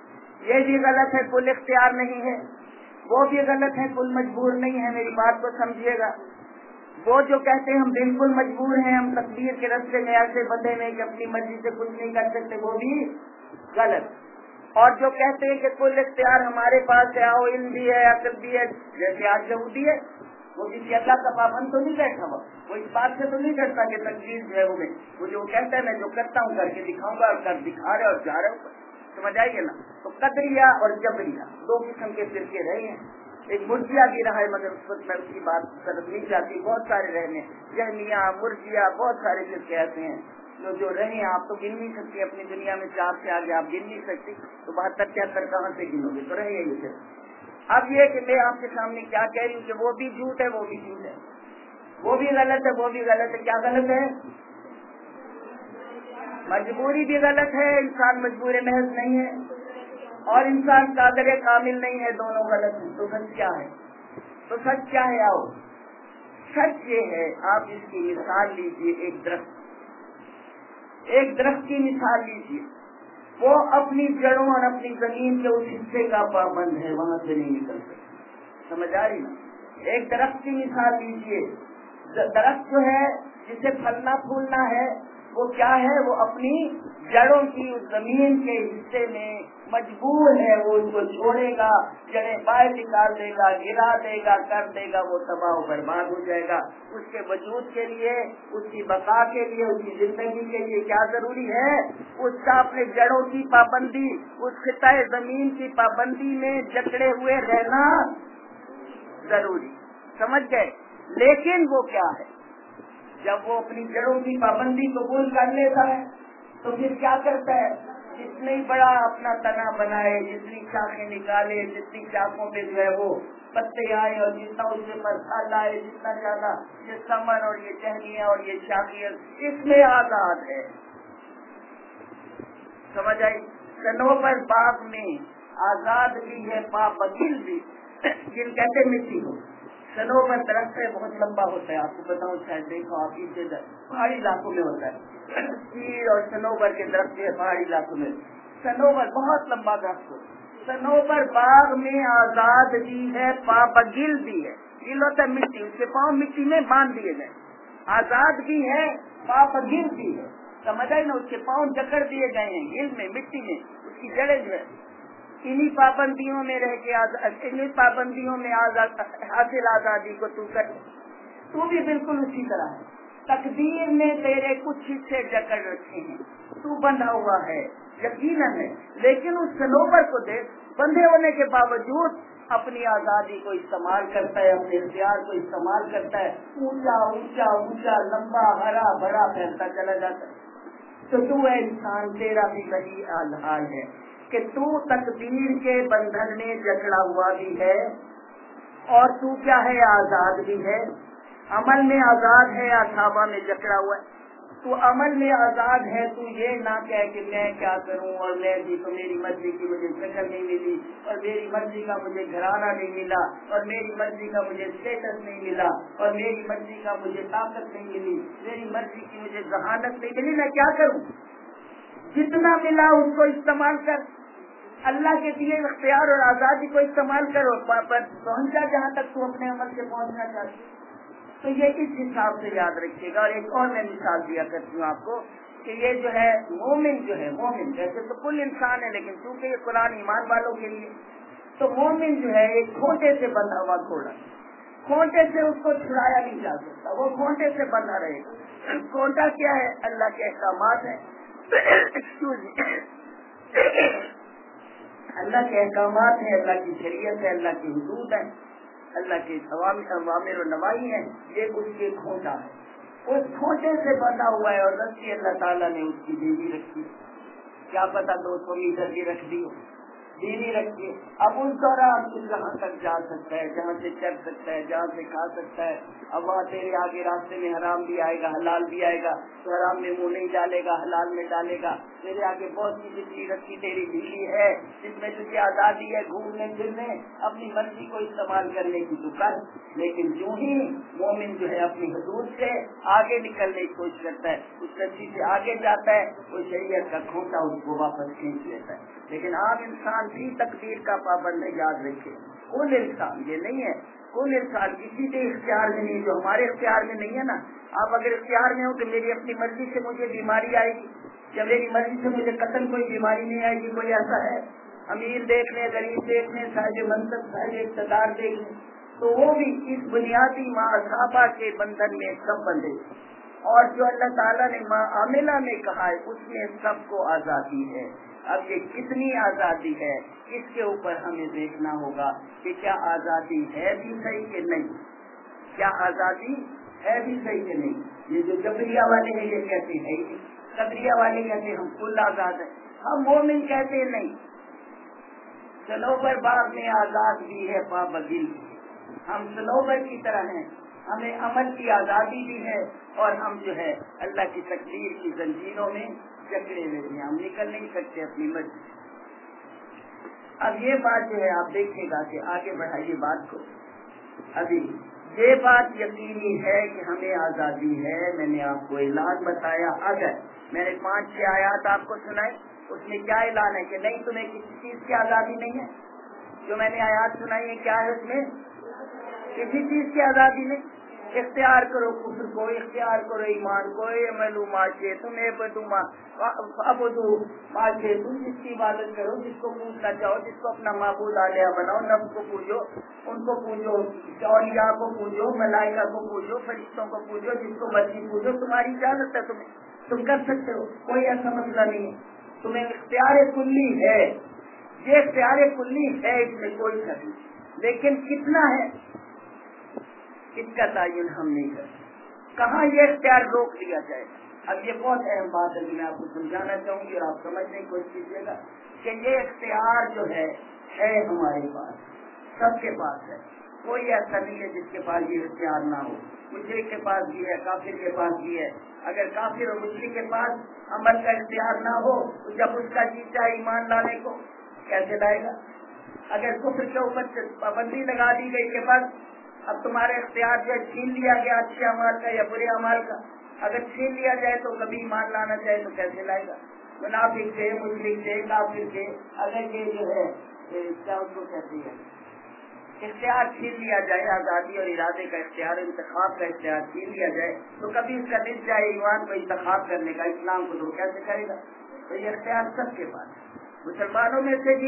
Speaker 1: یہ بھی غلط ہے، کل اختیار نہیں ہے، وہ بھی غلط ہے، کل مجبور نہیں ہے۔ میری بات کو سمجھیے گا، وہ جو کہتے ہیں ہم بالکل مجبور ہیں، ہم تقدیر کے راستے میں ایسے بندے میں کہ اپنی مرضی سے کچھ نہیں کر سکتے، وہ بھی غلط۔ اور جو کہتے ہیں کہ کل اختیار ہمارے پاس ہے، آؤ علم بھی ہے، عقل بھی ہے، جیسے آج یہودی ہے، وہ کسی اللہ کا پابند تو نہیں بیٹھا ہوا، وہ اس بات سے تو نہیں ڈرتا کہ تقدیر جو ہے وہ میں وہ جو کہتا ہے میں جو کرتا ہوں کر کے دکھاؤں گا، اور کر دکھا رہے اور جا رہے ہوں، سمجھ آئیے نا۔ تو قدریہ اور جبریہ دو قسم کے فرقے رہے ہیں، ایک مرجیہ بھی رہا ہے، مگر اس وقت میں اس کی بات طرف نہیں جاتی، بہت سارے رہنے، جہمیہ، مرجیہ، بہت سارے فرقے ایسے ہیں جو جو رہے ہیں، آپ تو گن نہیں سکتی اپنی دنیا میں، چار سے آگے آپ گن نہیں سکتی، تو بہتر تہتر کہاں سے گنو گے، تو رہے یہ پھر۔ اب یہ کہ میں آپ کے سامنے کیا کہہ رہی ہوں کہ وہ بھی جھوٹ ہے، وہ بھی جھوٹ ہے، وہ بھی غلط ہے، وہ بھی غلط ہے۔ کیا غلط ہے؟ مجبوری بھی غلط ہے، انسان مجبور محض نہیں ہے، اور انسان قادر کامل نہیں ہے، دونوں غلط ہیں۔ تو سچ کیا ہے؟ تو سچ کیا ہے؟ آؤ، سچ یہ ہے، آپ اس کی مثال لیجئے، ایک درخت ایک درخت کی مثال لیجئے، وہ اپنی جڑوں اور اپنی زمین کے اس حصے کا پابند ہے، وہاں سے نہیں نکل سکتا، سمجھ آ رہی نا؟ ایک درخت کی مثال لیجئے، درخت جو ہے جسے پھلنا پھولنا ہے، وہ کیا ہے، وہ اپنی جڑوں کی اس زمین کے حصے میں مجبور ہے، وہ اس کو چھوڑے گا، جڑیں باہر نکال دے گا، گرا دے گا، کر دے گا، وہ تباہ و برباد ہو جائے گا۔ اس کے وجود کے لیے، اس کی بقا کے لیے، اس کی زندگی کے لیے کیا ضروری ہے؟ اس کا اپنے جڑوں کی پابندی، اس خطہ زمین کی پابندی میں جکڑے ہوئے رہنا ضروری، سمجھ گئے؟ لیکن وہ کیا ہے، جب وہ اپنی جڑوں کی پابندی قبول کر لیتا ہے تو پھر کیا کرتا ہے؟ جتنے بڑا اپنا تنا بنائے، جتنی شاخیں نکالے، جتنی شاخوں پہ جو ہے وہ پتے آئے، اور جتنا اس میں پھل آئے، جتنا زیادہ یہ ثمر اور یہ ٹہنیاں اور یہ شاخیت، اس میں آزاد ہے، سمجھ آئی؟ صنوبر باغ میں آزاد بھی ہے، پابندی بھی، جن کہتے مٹی کو، صنوبر درخت ہے، بہت لمبا ہوتا ہے، آپ کو بتاؤں شاید دیکھو آپ اس سے پہاڑی علاقوں میں ہوتا ہے، چیر اور صنوبر کے درخت ہے پہاڑی علاقوں میں، صنوبر بہت لمبا درخت ہے، صنوبر باغ میں آزاد بھی ہے، پابگل بھی ہے، گل ہوتا ہے مٹی، اس کے پاؤں مٹی میں باندھ دیے گئے، آزاد بھی ہے، پابگل بھی ہے، سمجھ آئی نا؟ اس کے پاؤں جکڑ دیے گئے ہیں گل میں، مٹی میں، اس کی جڑیں جو ہے इन्हीं पाबंदियों में रह के इन्हीं पाबंदियों में आजाद हासिल आजादी को तू कर, तू भी बिल्कुल उसी तरह है। तकदीर ने तेरे कुछ हिस्से जकड़ रखे हैं, तू बंधा हुआ है यकीनन है, लेकिन उस सनोबर को देख, बंधे होने के बावजूद अपनी आजादी को इस्तेमाल करता है, अपने इख्तियार को इस्तेमाल करता है, ऊंचा ऊंचा ऊंचा लंबा हरा भरा फैलता चला जाता है। तो तू है इंसान, तेरा भी वही हाल है कि तू तकदीर के बंधन में जकड़ा हुआ भी है और तू क्या है, आजाद भी है। अमल में आजाद है, अथावा में जकड़ा हुआ है। तू अमल में आजाद है, तू ये ना कह कि मैं क्या करूं और मैं भी तो मेरी मर्जी की मुझे शक्ल नहीं मिली और मेरी मर्जी का मुझे घराना नहीं मिला और मेरी मर्जी का मुझे स्टेटस नहीं मिला और मेरी मर्जी का मुझे ताकत नहीं मिली, मेरी मर्जी की मुझे जहानत नहीं मिली, मैं क्या करूं? जितना मिला उसको इस्तेमाल कर, अल्लाह के दिए इख्तियार और आजादी को इस्तेमाल करो, पहुंचा जहाँ तक तू अपने अमल से पहुंचना चाहती। तो ये इस हिसाब से याद रखिएगा। और एक और मैं मिसाल दिया करती हूँ आपको कि ये जो है मोमिन जो है, मोमिन वैसे तो कुल इंसान है, लेकिन चूंकि ये कुरान ईमान वालों के लिए, तो मोमिन जो है एक खोटे से बंधा हुआ घोड़ा, खोटे से उसको छुड़ाया नहीं जा सकता, वो खोटे से बंधा रहेगा। खोटा क्या है? अल्लाह के अहकामात है, अल्लाह के अहकामात है, अल्लाह की शरीयत है, अल्लाह की हुदूद है, अल्लाह के अवामिर और नवाही है, ये उसके खोटा है। उस खोटे से बंधा हुआ है और रस्सी अल्लाह ताला ने उसकी दीदी रखी, क्या पता दो सौ मीटर की रख दी हो, दीदी रखी। अब उस दौरान तू जहाँ तक जा सकता है, जहाँ से चल सकता है, जहाँ से खा सकता है, अब वहाँ तेरे आगे रास्ते में हराम भी आएगा, हलाल भी आएगा, तो हराम में मुँह नहीं डालेगा, हलाल में डालेगा। तेरे आगे बहुत सी जिंदगी रखी तेरी बीवी है जिसमें तुझे आजादी है घूमने फिरने, अपनी मर्जी को इस्तेमाल करने की तू कर। लेकिन जो ही मोमिन जो है अपनी हुदूद से आगे निकलने की कोशिश करता है, उस रस्सी से आगे जाता है, वो शरीयत का खोटा उसको वापस खींच लेता है। लेकिन आम इंसान भी तकदीर का पाबंद है, याद रखे। कुल इंसान ये नहीं है, कुल इंसान किसी के इख्तियार में नहीं, जो हमारे इख्तियार में नहीं है ना। आप अगर इख्तियार में हो कि मेरी अपनी मर्जी से मुझे बीमारी आएगी या मेरी मर्जी से मुझे कतल कोई बीमारी नहीं आएगी, कोई ऐसा है? अमीर देखने, गरीब देखने, साहिब मनसब, साहिब इक़्तिदार देखने, तो वो भी इस बुनियादी मासाबा के बंधन में सब बंधे। और जो अल्लाह ताला ने मामिला में कहा है उसमें सबको आजादी है। अब ये कितनी आजादी है, इसके ऊपर हमें देखना होगा कि क्या आजादी है भी सही कि नहीं, क्या आजादी है भी सही कि नहीं। ये जो जबरिया वाले हैं ये कहते हैं, कदरिया वाले कहते हैं हम कुल आजाद है, हम मोमिन कहते हैं नहीं, सनोबर बाग में आजाद भी है, पाबंदिल भी है। हम सनोबर की तरह हैं, हमें अमल की आजादी भी है और हम जो है अल्लाह की तकदीर की जंजीरों में जकड़े हुए हैं, हम निकल नहीं सकते अपनी मर्जी। अब ये बात जो है आप देखिएगा कि आगे बढ़ाइए बात को। अभी ये बात यकीनी है कि हमें आजादी है। मैंने आपको ऐलान बताया, अगर मैंने पांच छह आयात आपको सुनाई, उसमें क्या ऐलान है कि नहीं तुम्हें किसी चीज की आजादी नहीं है। जो मैंने आयात सुनाई है क्या है, उसमें किसी चीज की आजादी नहीं। इख्तियार करो कुफ्र को, इख्तियार करो ईमान को, अमलू माशे तुम्हें बदुमा अबदू माशे, तुम जिसकी इबादत करो, जिसको पूजना चाहो, जिसको अपना माबूद आलिया बनाओ, नफ्स को पूजो, उनको पूजो, औलिया को पूजो, मलाइका को पूजो, फरिश्तों को पूजो, जिसको मर्जी पूजो, तुम्हारी इजाजत है, तुम्हें तुम कर सकते हो, कोई ऐसा मसला नहीं है। तुम्हें इख्तियार कुल्ली है, ये इख्तियार कुल्ली है, इसमें कोई शक नहीं, लेकिन कितना है इसका तयन हम नहीं करते। कहाँ ये इख्तियार रोक दिया जाए। अब ये बहुत अहम बात है, मैं आपको समझाना चाहूंगी और आप समझने की कोशिश कीजिएगा कि ये इख्तियार जो है है हमारे पास, सबके पास है। कोई ऐसा नहीं है जिसके पास ये इख्तियार ना हो। मुशरिक के पास भी है, काफिर के पास भी है। अगर काफिर और मुशरिक के पास अमल का इख्तियार ना हो तो जब उसका जी चाहे ईमान लाने को कैसे लाएगा। अगर कुफ्र के ऊपर पाबंदी लगा दी गई के बाद अब तुम्हारे इख्तियार जो छीन लिया गया अच्छे अमाल का या बुरे अमाल का, अगर छीन लिया जाए तो कभी ईमान लाना चाहे तो कैसे लाएगा। मुनाफिक से, मुशरिक से, काफिर से अगर ये जो है क्या उसको कहती है इख्तियार छीन लिया जाए, आजादी और इरादे का इख्तियार, इंतखाब का इख्तियार छीन लिया जाए तो कभी इसका दिल जाए ईमान को इंतखाब करने का, इस्लाम को तो कैसे करेगा। तो ये इख्तियार सबके पास है। मुसलमानों में से भी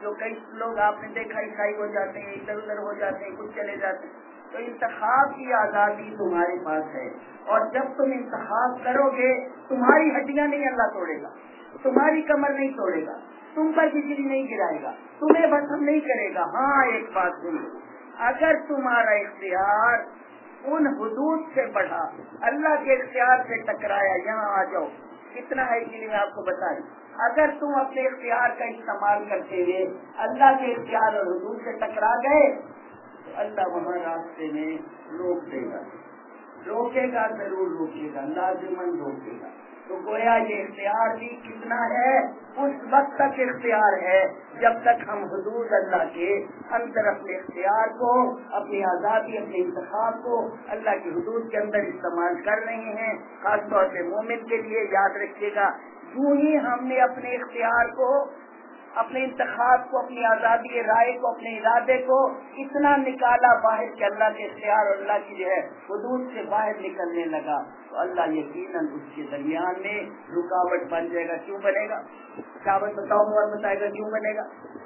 Speaker 1: जो कई लोग आपने देखा ईसाई हो जाते हैं, इधर उधर हो जाते हैं, कुछ चले जाते हैं। तो इंतखाब की आजादी तुम्हारे पास है, और जब तुम इंतखाब करोगे तुम्हारी हड्डियां नहीं अल्लाह तोड़ेगा, तुम्हारी कमर नहीं तोड़ेगा, तुम पर बिजली नहीं गिराएगा, तुम्हें भस्म नहीं करेगा। हाँ, एक बात सुनो, अगर तुम्हारा इख्तियार उन हुदूद से बढ़ा, अल्लाह के इख्तियार से टकराया, यहाँ आ जाओ, कितना है कि मैं आपको बताएं, अगर तुम अपने इख्तियार का इस्तेमाल करते हुए अल्लाह के इख्तियार और हुदूद से टकरा गए तो अल्लाह वहाँ रास्ते में रोक देगा, रोकेगा, जरूर रोकेगा, लाजिमन रोकेगा। तो गोया ये इख्तियार भी कितना है, उस वक्त तक इख्तियार है जब तक हम हुदूद अल्लाह के अंदर अपने इख्तियार को, अपनी आज़ादी, अपने इंतखाब को अल्लाह की हुदूद के अंदर इस्तेमाल कर रहे हैं। खासतौर पे मोमिन के लिए याद रखिएगा, यूं ही हमने अपने इख्तियार को, अपने इंतखाब को, अपनी आज़ादी राय को, अपने इरादे को इतना निकाला बाहर के अल्लाह के इख्तियार और अल्लाह की जो है हुदूद से बाहर निकलने लगा तो अल्लाह यकीनन उसके दरमियान में रुकावट बन जाएगा। क्यों बनेगा? शाबाश बताओ, और बताएगा क्यों बनेगा?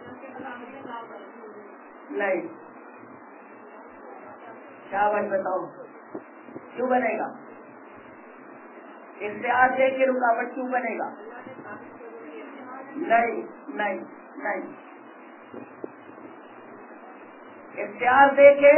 Speaker 1: नहीं, शाबाश बताओ क्यों बनेगा? इख्तियार दे के रुकावट क्यों बनेगा? नहीं नहीं नहीं, इख्तियार दे के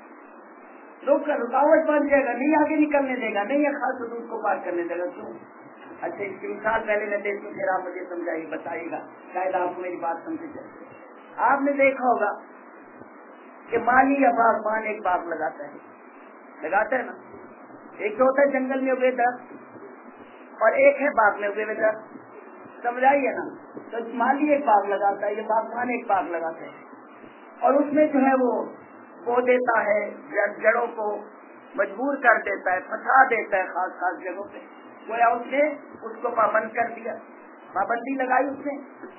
Speaker 1: रुक रुकावट बन जाएगा, नहीं आगे निकलने देगा, नहीं ये खास हुदूद को पार करने देगा। क्यों? अच्छा, इसकी मिसाल पहले मैं देती हूँ, फिर आप मुझे समझाइए, बताइएगा, शायद आपको मेरी बात समझ जाए। आपने देखा होगा कि माली या बागबान एक बाग लगाता है, लगाता है ना, एक तो होता है जंगल में उगे दरख्त और एक है बाग में उगे दरख्त, समझाइए ना। तो माली एक बाग लगाता है, ये बागबान एक बाग लगाते हैं, और उसमें जो है वो बो देता है, जड़ों को मजबूर कर देता है, फंसा देता है खास खास जगहों पे। गोया उसने उसको पाबंद कर दिया, पाबंदी लगाई उसने,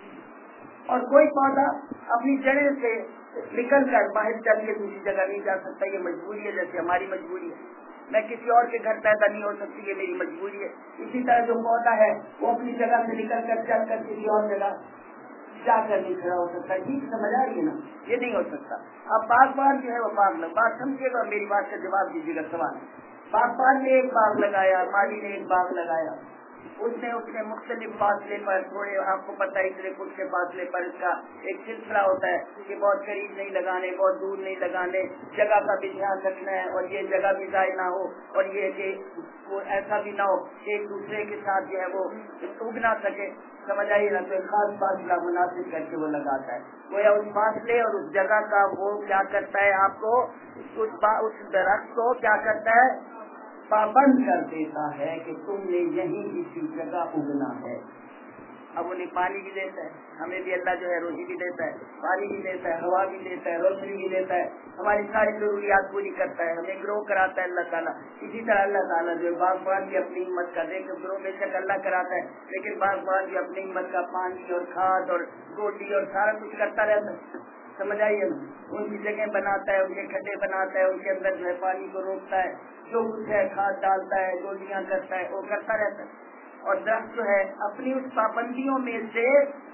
Speaker 1: और कोई पौधा अपनी जड़ें से निकल कर बाहर चल के दूसरी जगह नहीं जा सकता, ये मजबूरी है, जैसे हमारी मजबूरी है, मैं किसी और के घर पैदा नहीं हो सकती, ये मेरी मजबूरी है। इसी तरह जो पौधा है वो अपनी जगह से निकल कर चल कर किसी और जगह जाकर नहीं खड़ा हो सकता। ठीक समझ आ रही है ना? ये नहीं हो सकता। अब बागबान जो है वो बाग लग बात समझिएगा, मेरी बात का जवाब दीजिएगा। सवाल, बागबान ने एक बाग लगाया, माली ने एक बाग लगाया, उसने उसने मुख्तलिफ फासले पर, थोड़े आपको पता है इतने फुट के फासले पर इसका एक सिलसिला होता है कि बहुत करीब नहीं लगाने, बहुत दूर नहीं लगाने, जगह का भी ध्यान रखना है, और ये जगह भी ज़ाय ना हो, और ये कि वो ऐसा भी ना हो कि एक दूसरे के साथ जो है वो उग ना सके, समझ आइए ना। तो एक खास फासला मुनासिब करके वो लगाता है। वो या उस फासले और उस जगह का वो क्या करता है, आपको उस उस दरख्त को क्या करता है, पाबंद कर देता है कि तुमने यहीं इसी जगह उगना है। अब उन्हें पानी भी देता है, हमें भी अल्लाह जो है रोजी भी देता है, पानी भी देता है, हवा भी देता है, रोशनी भी देता है, हमारी सारी जरूरियात पूरी करता है, हमें ग्रो कराता है अल्लाह ताला। इसी तरह अल्लाह ताला जो बागबान भी अपनी हिम्मत का देख ग्रो बेशक अल्लाह कराता है, लेकिन बागबान भी अपनी हिम्मत का पानी और खाद और गोटी और सारा कुछ करता रहता है, समझ आइए ना। उनकी जगह बनाता है, उनके खड्डे बनाता है, उनके अंदर जो है पानी को रोकता है, जो कुछ है खाद डालता है, गोलियां करता है, वो करता रहता है। और दरख्त जो है अपनी उस पाबंदियों में से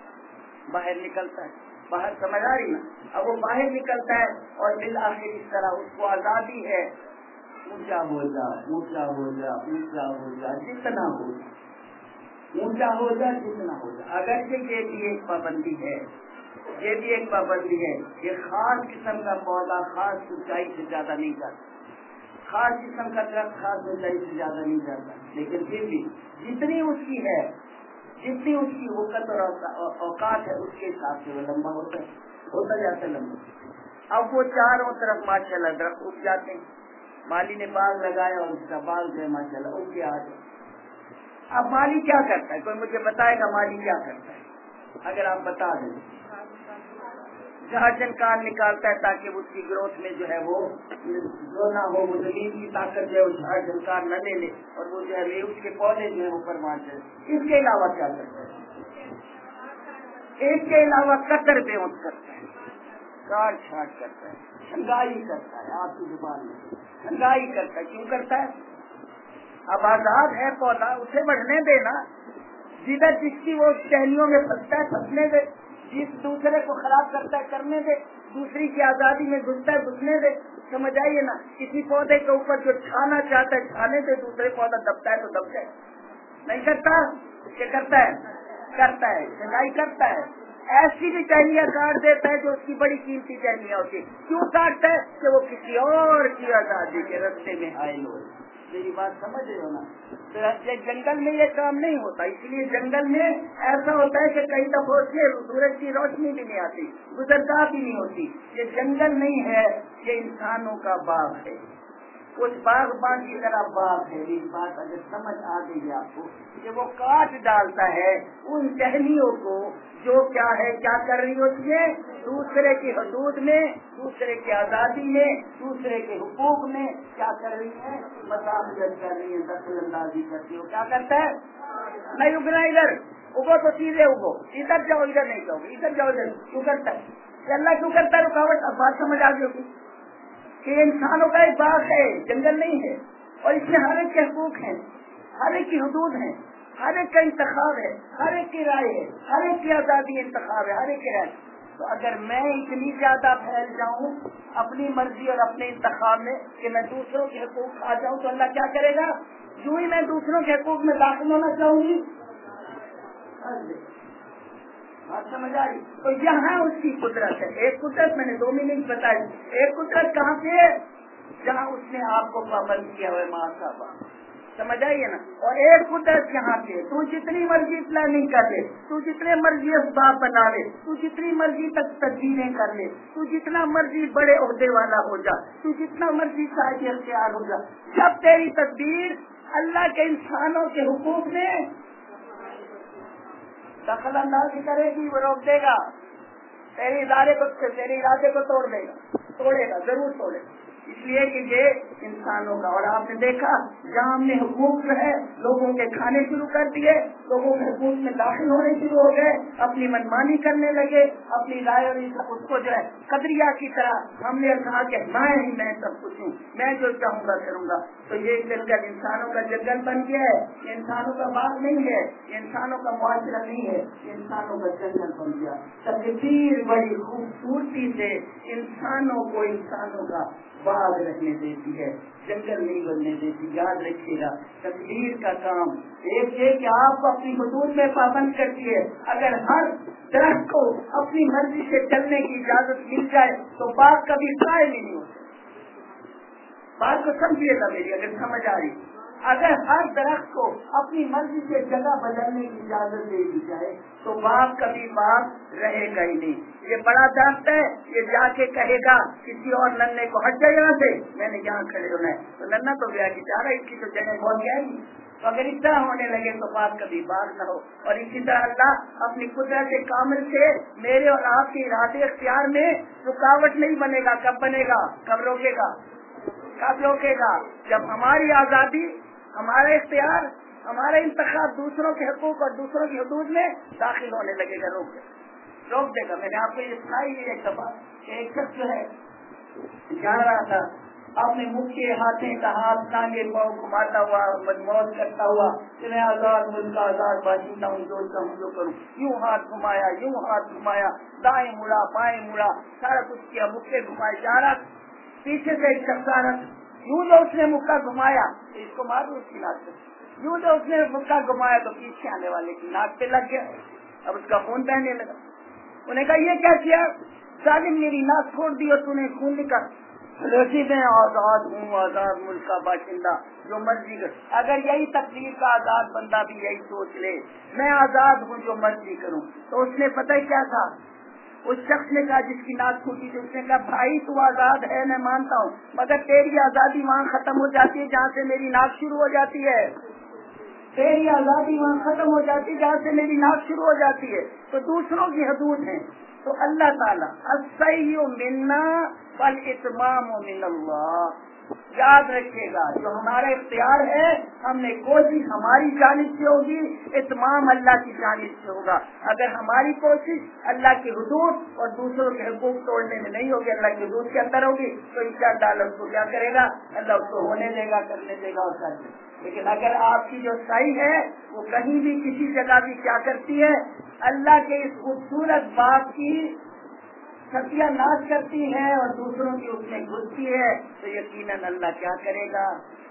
Speaker 1: बाहर निकलता है, बाहर, समझ आ रही ना। अब वो बाहर निकलता है और बिल आखिर इस तरह उसको आजादी है, ऊंचा हो जा, ऊंचा हो जा, ऊंचा हो जा, जितना हो जा, ऊंचा हो जा, जितना हो जा। अगर ये भी एक पाबंदी है, ये भी एक पाबंदी है, ये खास किस्म का पौधा खास ऊंचाई से ज्यादा नहीं जाता, खास किस्म का दरख्त खास ऊंचाई से ज्यादा नहीं जाता, लेकिन फिर भी जितनी उसकी है, जितनी उसकी वक़्त और औकात है उसके हिसाब से वो लंबा होता है, होता जाता है लंबा। अब वो चारों तरफ माशाल्लाह दरख्त उग जाते हैं, माली ने बाग लगाया और उसका बाग जो है माशाल्लाह उग गया। अब माली क्या करता है, कोई मुझे बताएगा माली क्या करता है? अगर आप बता दें, जहाँ जनकार निकालता है ताकि उसकी ग्रोथ में जो है वो जो ना हो, वो जमीन की ताकत जो है वो झाड़ जनकार न ले ले, और वो जो है उसके पौधे जो है ऊपर मान जाए। इसके अलावा क्या करता है? इसके अलावा कतर पे उठ करता है, काट छाट करता है, छंगाई करता है, आपकी जुबान में छंगाई करता है। क्यों करता है? अब आजाद है पौधा, उसे बढ़ने देना, जिधर जिसकी वो टहनियों में फंसता है फंसने दे, जिस दूसरे को खराब करता है करने दे, दूसरी की आजादी में घुसता है घुसने दे। समझ आइए ना, किसी पौधे के ऊपर जो छाना चाहता है छाने दे, दूसरे पौधा दबता है तो दब जाए। नहीं करता? क्या करता है? करता है, सिलाई करता है। ऐसी भी टहनियाँ काट देता है जो उसकी बड़ी कीमती टहनियाँ होती है। क्यों काटता है? कि वो किसी और की आजादी के रास्ते में आए लोग। मेरी बात समझ रहे हो ना? तो जंगल में ये काम नहीं होता, इसलिए जंगल में ऐसा होता है कि कई दफा सूरज की रोशनी भी नहीं आती, गुजरगाह भी नहीं होती। ये जंगल नहीं है, ये इंसानों का बाग है। उस बागबान की तरह बाग है। ये बात अगर समझ आ गई आपको कि वो काट डालता है उन टहनियों को जो क्या है, क्या कर रही होती है, दूसरे की हदूद में, दूसरे की आजादी में, दूसरे के हुकूक में क्या कर रही है, मसाहत कर रही है, दखल अंदाजी करती हो। क्या करता है? नहीं उगना इधर, उगो तो सीधे उगो, इधर जाओ इधर नहीं जाओ, इधर जाओ इधर। क्यों करता है? अल्लाह क्यों करता है रुकावट? अब बात समझ आ गई कि इंसानों का एक बाग है, जंगल नहीं है, और इसमें हर एक के हकूक हैं, हर एक की हदूद है, हर एक का इंतखाब है, हर एक की राय है, हर एक की आजादी इंतखाब है, हर एक की राय। तो अगर मैं इतनी ज्यादा फैल जाऊं अपनी मर्जी और अपने इंतखाब में कि मैं दूसरों के हकूक खा जाऊं, तो अल्लाह क्या करेगा? यूं ही मैं दूसरों के हकूक में दाखिल होना चाहूंगी। बात समझ आ रही? तो यहाँ उसकी कुदरत है। एक कुदरत मैंने दो मिनट बताई, एक कुदरत कहाँ पे है? जहाँ उसने आपको पाबंद किया हुआ माँ साहब, समझ आइए ना। और एक कुदरत यहाँ पे, तू जितनी मर्जी प्लानिंग कर ले, तू जितने मर्जी असबाब बना ले, तू जितनी मर्जी तक तदबीरें कर ले, तू जितना मर्जी बड़े ओहदे वाला हो जा, तू जितना मर्जी साहिब इख्तियार हो जा, जब तेरी तदबीर अल्लाह के इंसानों के हुकूक में दखल अंदाजी करेगी, वो रोक देगा, तेरे इरादे को तेरे इरादे को तोड़ देगा, तोड़ेगा, जरूर तोड़ेगा। इसलिए कि ये इंसानों का, और आपने देखा जहाँ हमने हुकूक जो है लोगों के खाने शुरू कर दिए, लोगों के हुकूक में दाखिल होने शुरू हो गए, अपनी मनमानी करने लगे, अपनी राय और उसको जो है कदरिया की तरह हमने कहा कि मैं ही मैं सब कुछ हूँ, मैं जो चाहूंगा करूंगा। तो ये जंगल इंसानों का जंगल बन गया है, ये इंसानों का बाग नहीं है, ये इंसानों का मुआशरा नहीं है, ये इंसानों का जंगल बन गया। तकदीर बड़ी खूबसूरती से इंसानों को इंसानों का बाग रहने देती है, जंगल नहीं बनने देती। याद रखिएगा, तकदीर का काम एक है कि आप अपनी हदूद में पाबंद करती है। अगर हर दरख्त को अपनी मर्जी से चलने की इजाजत मिल जाए तो बाग कभी कायम ही नहीं होता। बात को समझिएगा मेरी, अगर समझ आ रही। अगर हर दरख्त को अपनी मर्जी से जगह बदलने की इजाजत दे दी जाए तो बाग कभी बाग रहेगा ही नहीं। ये बड़ा दरख्त है, ये जाके कहेगा किसी और नन्हे को हट जाए यहाँ से, मैंने यहाँ खड़े होना है, तो नन्हा तो गया कि जा रहा है, इसकी तो जगह बहुत जाएगी। तो अगर इस तरह होने लगे तो बात कभी बात न हो। और इसी तरह अल्लाह अपनी कुदरत कामिल से मेरे और आपके इरादे इख्तियार में रुकावट नहीं बनेगा। कब बनेगा? कब रोकेगा? कब रोकेगा? जब हमारी आजादी, हमारा इख्तियार, हमारा इंतखाब दूसरों के हकूक और दूसरों की हदूद में दाखिल होने लगेगा, रोक देगा, रोक देगा। मैंने आपको ये सुनाई है एक दफा, एक शख्स जो है जा रहा था, अपने मुख के हाथे का हाथ टांगे पाँव घुमाता हुआ, मौज करता हुआ, मैं आजाद मुल्क का आजाद बाशिंदा हूँ, जो चाहूँ जो करूँ, यूँ हाथ घुमाया, यूँ हाथ घुमाया, दाएं मुड़ा बाएं मुड़ा, सारा कुछ किया, मुक्के घुमाए जा रहा। पीछे से एक शख्स आ रहा, यूँ जो उसने मुक्का घुमाया तो इसको मारो उसकी नाक पे, यूँ जो उसने मुक्का घुमाया तो पीछे आने वाले की नाक पे लग गया। अब उसका खून बहने लगा। उन्हें कहा ये क्या किया? जालिम, मेरी नाक छोड़ दी और तूने खून निकाल। मैं आजाद हूँ, आजाद मुल्क का बाशिंदा, जो मर्जी कर। अगर यही तकदीर का आजाद बंदा भी यही सोच ले, मैं आजाद हूँ जो मर्जी करूँ, तो उसने पता ही क्या था? उस शख्स ने कहा जिसकी नाक फूटी थी, उसने कहा भाई तू आजाद है, मैं मानता हूँ, मगर तेरी आजादी वहाँ खत्म हो जाती है जहाँ से मेरी नाक शुरू हो जाती है। तेरी आजादी वहाँ खत्म हो जाती है जहाँ से मेरी नाक शुरू हो जाती है। तो दूसरों की हदूद है। तो अल्लाह ताला अस्सय्यु मिन्ना वल इत्मामु मिनल्लाह, याद रखिएगा, जो हमारा इख्तियार है हमने कोशिश हमारी जानिब से होगी, इत्माम अल्लाह की जानिब से होगा। अगर हमारी कोशिश अल्लाह की हुदूद और दूसरों के हुकूक तोड़ने में नहीं होगी, अल्लाह की हुदूद के अंदर होगी, तो इंशाअल्लाह उसको क्या करेगा? अल्लाह उसको होने देगा, करने देगा और कर देगा। لیکن اگر آپ کی جو صحیح ہے وہ کہیں بھی کسی جگہ بھی کیا کرتی ہے، اللہ کے اس خوبصورت بات کی ستیہ ناش کرتی ہے اور دوسروں کی اس میں گھستی ہے، تو یقیناً اللہ کیا کرے گا،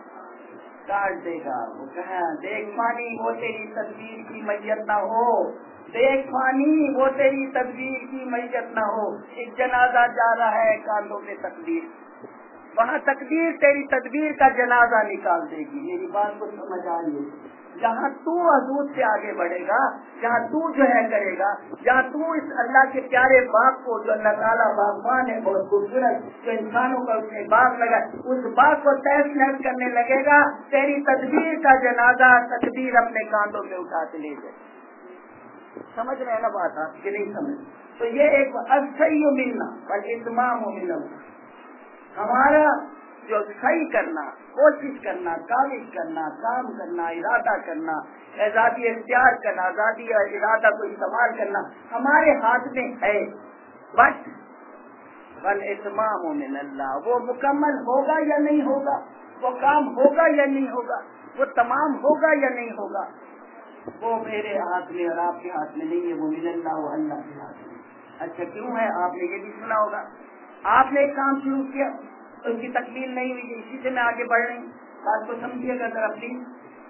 Speaker 1: کاٹ دے گا۔ وہ کہا دیکھ پانی وہ تیری تدبیر کی میت نہ ہو، دیکھ پانی وہ تیری تدبیر کی میت نہ ہو۔ ایک جنازہ جا رہا ہے کاندھوں پہ تقدیر، وہاں تقدیر تیری تدبیر کا جنازہ نکال دے گی۔ میری بات کو سمجھ آ رہی ہے؟ جہاں تو حضور سے آگے بڑھے گا، جہاں تو جو ہے کرے گا، جہاں تو اس اللہ کے پیارے باغ کو، جو اللہ تعالیٰ باغبان ہے بہت خوبصورت، جو انسانوں کا اس نے باغ لگا، اس باغ کو تہس نہس کرنے لگے گا، تیری تدبیر کا جنازہ تقدیر اپنے کاندھوں میں اٹھا کے لے جائے۔ سمجھ رہے ہیں نا بات آپ کہ نہیں سمجھ؟ تو یہ ایک اصحیح ملنا بل اتمام و ملنا، ہمارا جو صحیح کرنا، کوشش کرنا، کاوش کرنا، کام کرنا، ارادہ کرنا، آزادی اختیار کرنا، آزادی اور ارادہ کو استعمال کرنا ہمارے ہاتھ میں ہے، بٹ بل اتمام من اللہ، وہ مکمل ہوگا یا نہیں ہوگا، وہ کام ہوگا یا نہیں ہوگا، وہ تمام ہوگا یا نہیں ہوگا، وہ میرے ہاتھ میں اور آپ کے ہاتھ میں نہیں ہے، وہ من اللہ، وہ اللہ کے ہاتھ میں۔ اچھا کیوں ہے؟ آپ نے یہ بھی سنا ہوگا، آپ نے ایک کام شروع کیا، اس کی تکمیل نہیں ہوئی، اسی سے میں آگے بڑھ رہی ہوں۔ بات کو سمجھیے گا ذرا پلیز،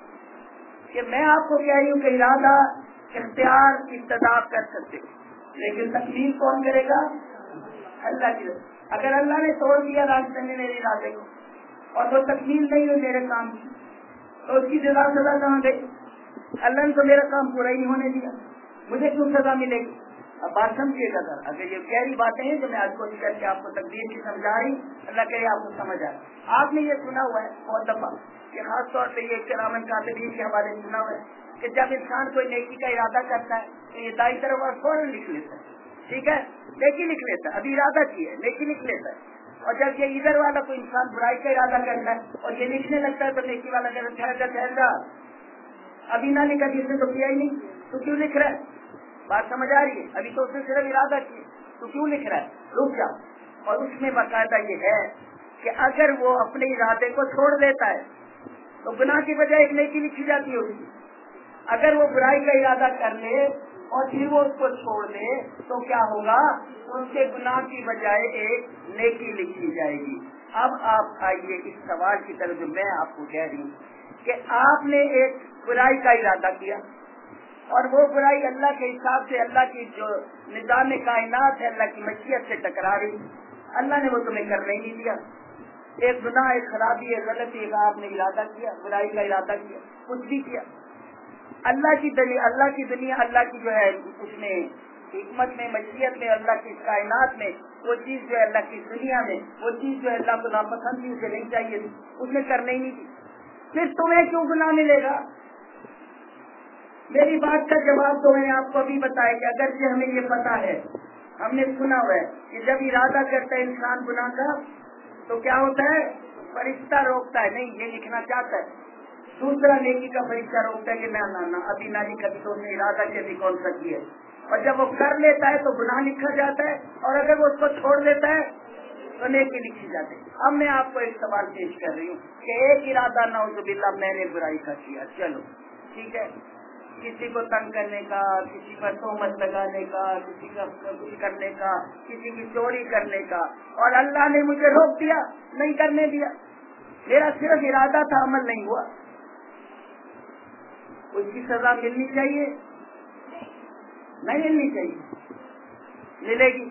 Speaker 1: کہ میں آپ کو کہہ رہی ہوں کہ ارادہ اختیار ابتدا کر سکتے، لیکن تکمیل کون کرے گا؟ اللہ کی رضا۔ اگر اللہ نے توڑ دیا راستے میں میرے ارادے کو اور وہ تکمیل نہیں ہوئی میرے کام کی، تو اس کی جزا سزا کہاں گئی؟ اللہ نے تو میرا کام پورا ہی نہیں ہونے دیا، مجھے کیوں سزا ملے گی؟ اب بات سمجھیے گا ذرا، اگر یہ گہری باتیں ہیں جو میں آج کوشش کر کے آپ کو تقدیر کی سمجھا رہی، اللہ کرے آپ کو سمجھ آئے۔ آپ نے یہ سنا ہوا ہے بہت دفعہ کہ خاص طور پہ یہ کرامن کاتبین کے حوالے سے سنا ہوا ہے کہ جب انسان کوئی نیکی کا ارادہ کرتا ہے تو یہ دائیں طرف اور فوراً لکھ لیتا ہے، ٹھیک ہے، نیکی لکھ لیتا ہے، ابھی ارادہ کی ہے نیکی لکھ لیتا ہے، اور جب یہ ادھر والا کوئی انسان برائی کا ارادہ کرتا ہے اور یہ لکھنے لگتا ہے تو نیکی والا کہتا ہے ٹھہر جا ٹھہر جا، ابھی نہ لکھا، جس نے تو کیا ہی نہیں، تو کیوں لکھ رہا ہے؟ بات سمجھ آ رہی ہے؟ ابھی تو اس نے صرف ارادہ کیا، تو کیوں لکھ رہا ہے؟ رک جا۔ اور اس میں باقاعدہ یہ ہے کہ اگر وہ اپنے ارادے کو چھوڑ دیتا ہے تو گناہ کی بجائے ایک نیکی لکھی جاتی ہوگی، اگر وہ برائی کا ارادہ کر لے اور پھر وہ اس کو چھوڑ دے تو کیا ہوگا؟ اس کے گناہ کی بجائے ایک نیکی لکھی جائے گی۔ اب آپ آئیے اس سوال کی طرف جو میں آپ کو کہہ رہی ہوں کہ آپ نے ایک برائی کا ارادہ کیا اور وہ برائی اللہ کے حساب سے، اللہ کی جو نظام کائنات ہے، اللہ کی مشیت سے ٹکرا رہی، اللہ نے وہ تمہیں کرنے ہی نہیں دیا، ایک گناہ، ایک خرابی، ایک غلطی، ایک آپ نے ارادہ کیا، برائی کا ارادہ کیا، کچھ بھی کیا، اللہ کی دنیا، اللہ کی دنیا، اللہ کی جو ہے اس میں حکمت میں، مشیت میں، اللہ کی کائنات میں وہ چیز جو ہے اللہ کی دنیا میں وہ چیز جو ہے اللہ کو ناپسند تھی، اسے نہیں چاہیے تھی، اس نے کرنے ہی نہیں دی، پھر تمہیں کیوں گناہ ملے گا؟ میری بات کا جواب تو میں نے آپ کو ابھی بتایا کہ اگر سے ہمیں یہ پتا ہے، ہم نے سنا ہوا ہے کہ جب ارادہ کرتا ہے انسان گناہ کا تو کیا ہوتا ہے؟ فرشتہ روکتا ہے، نہیں یہ لکھنا چاہتا ہے، دوسرا نیکی کا فرشتہ روکتا ہے کہ نہ نہ نہ ابھی نہ لکھا، تو اس نے ارادہ کے بھی کون سکتی ہے، اور جب وہ کر لیتا ہے تو گناہ لکھا جاتا ہے، اور اگر وہ اس کو چھوڑ دیتا ہے تو نیکی لکھی جاتی ہے۔ اب میں آپ کو ایک سوال پیش کر رہی ہوں کہ ایک ارادہ نعوذ باللہ میں نے برائی کا کیا، چلو ٹھیک ہے، کسی کو تنگ کرنے کا، کسی پر تہمت لگانے کا، کسی کا کچھ کرنے کا، کسی کی چوری کرنے کا، اور اللہ نے مجھے روک دیا، نہیں کرنے دیا، میرا صرف ارادہ تھا، عمل نہیں ہوا، اس کی سزا ملنی چاہیے؟ نہیں ملنی چاہیے؟ ملے گی؟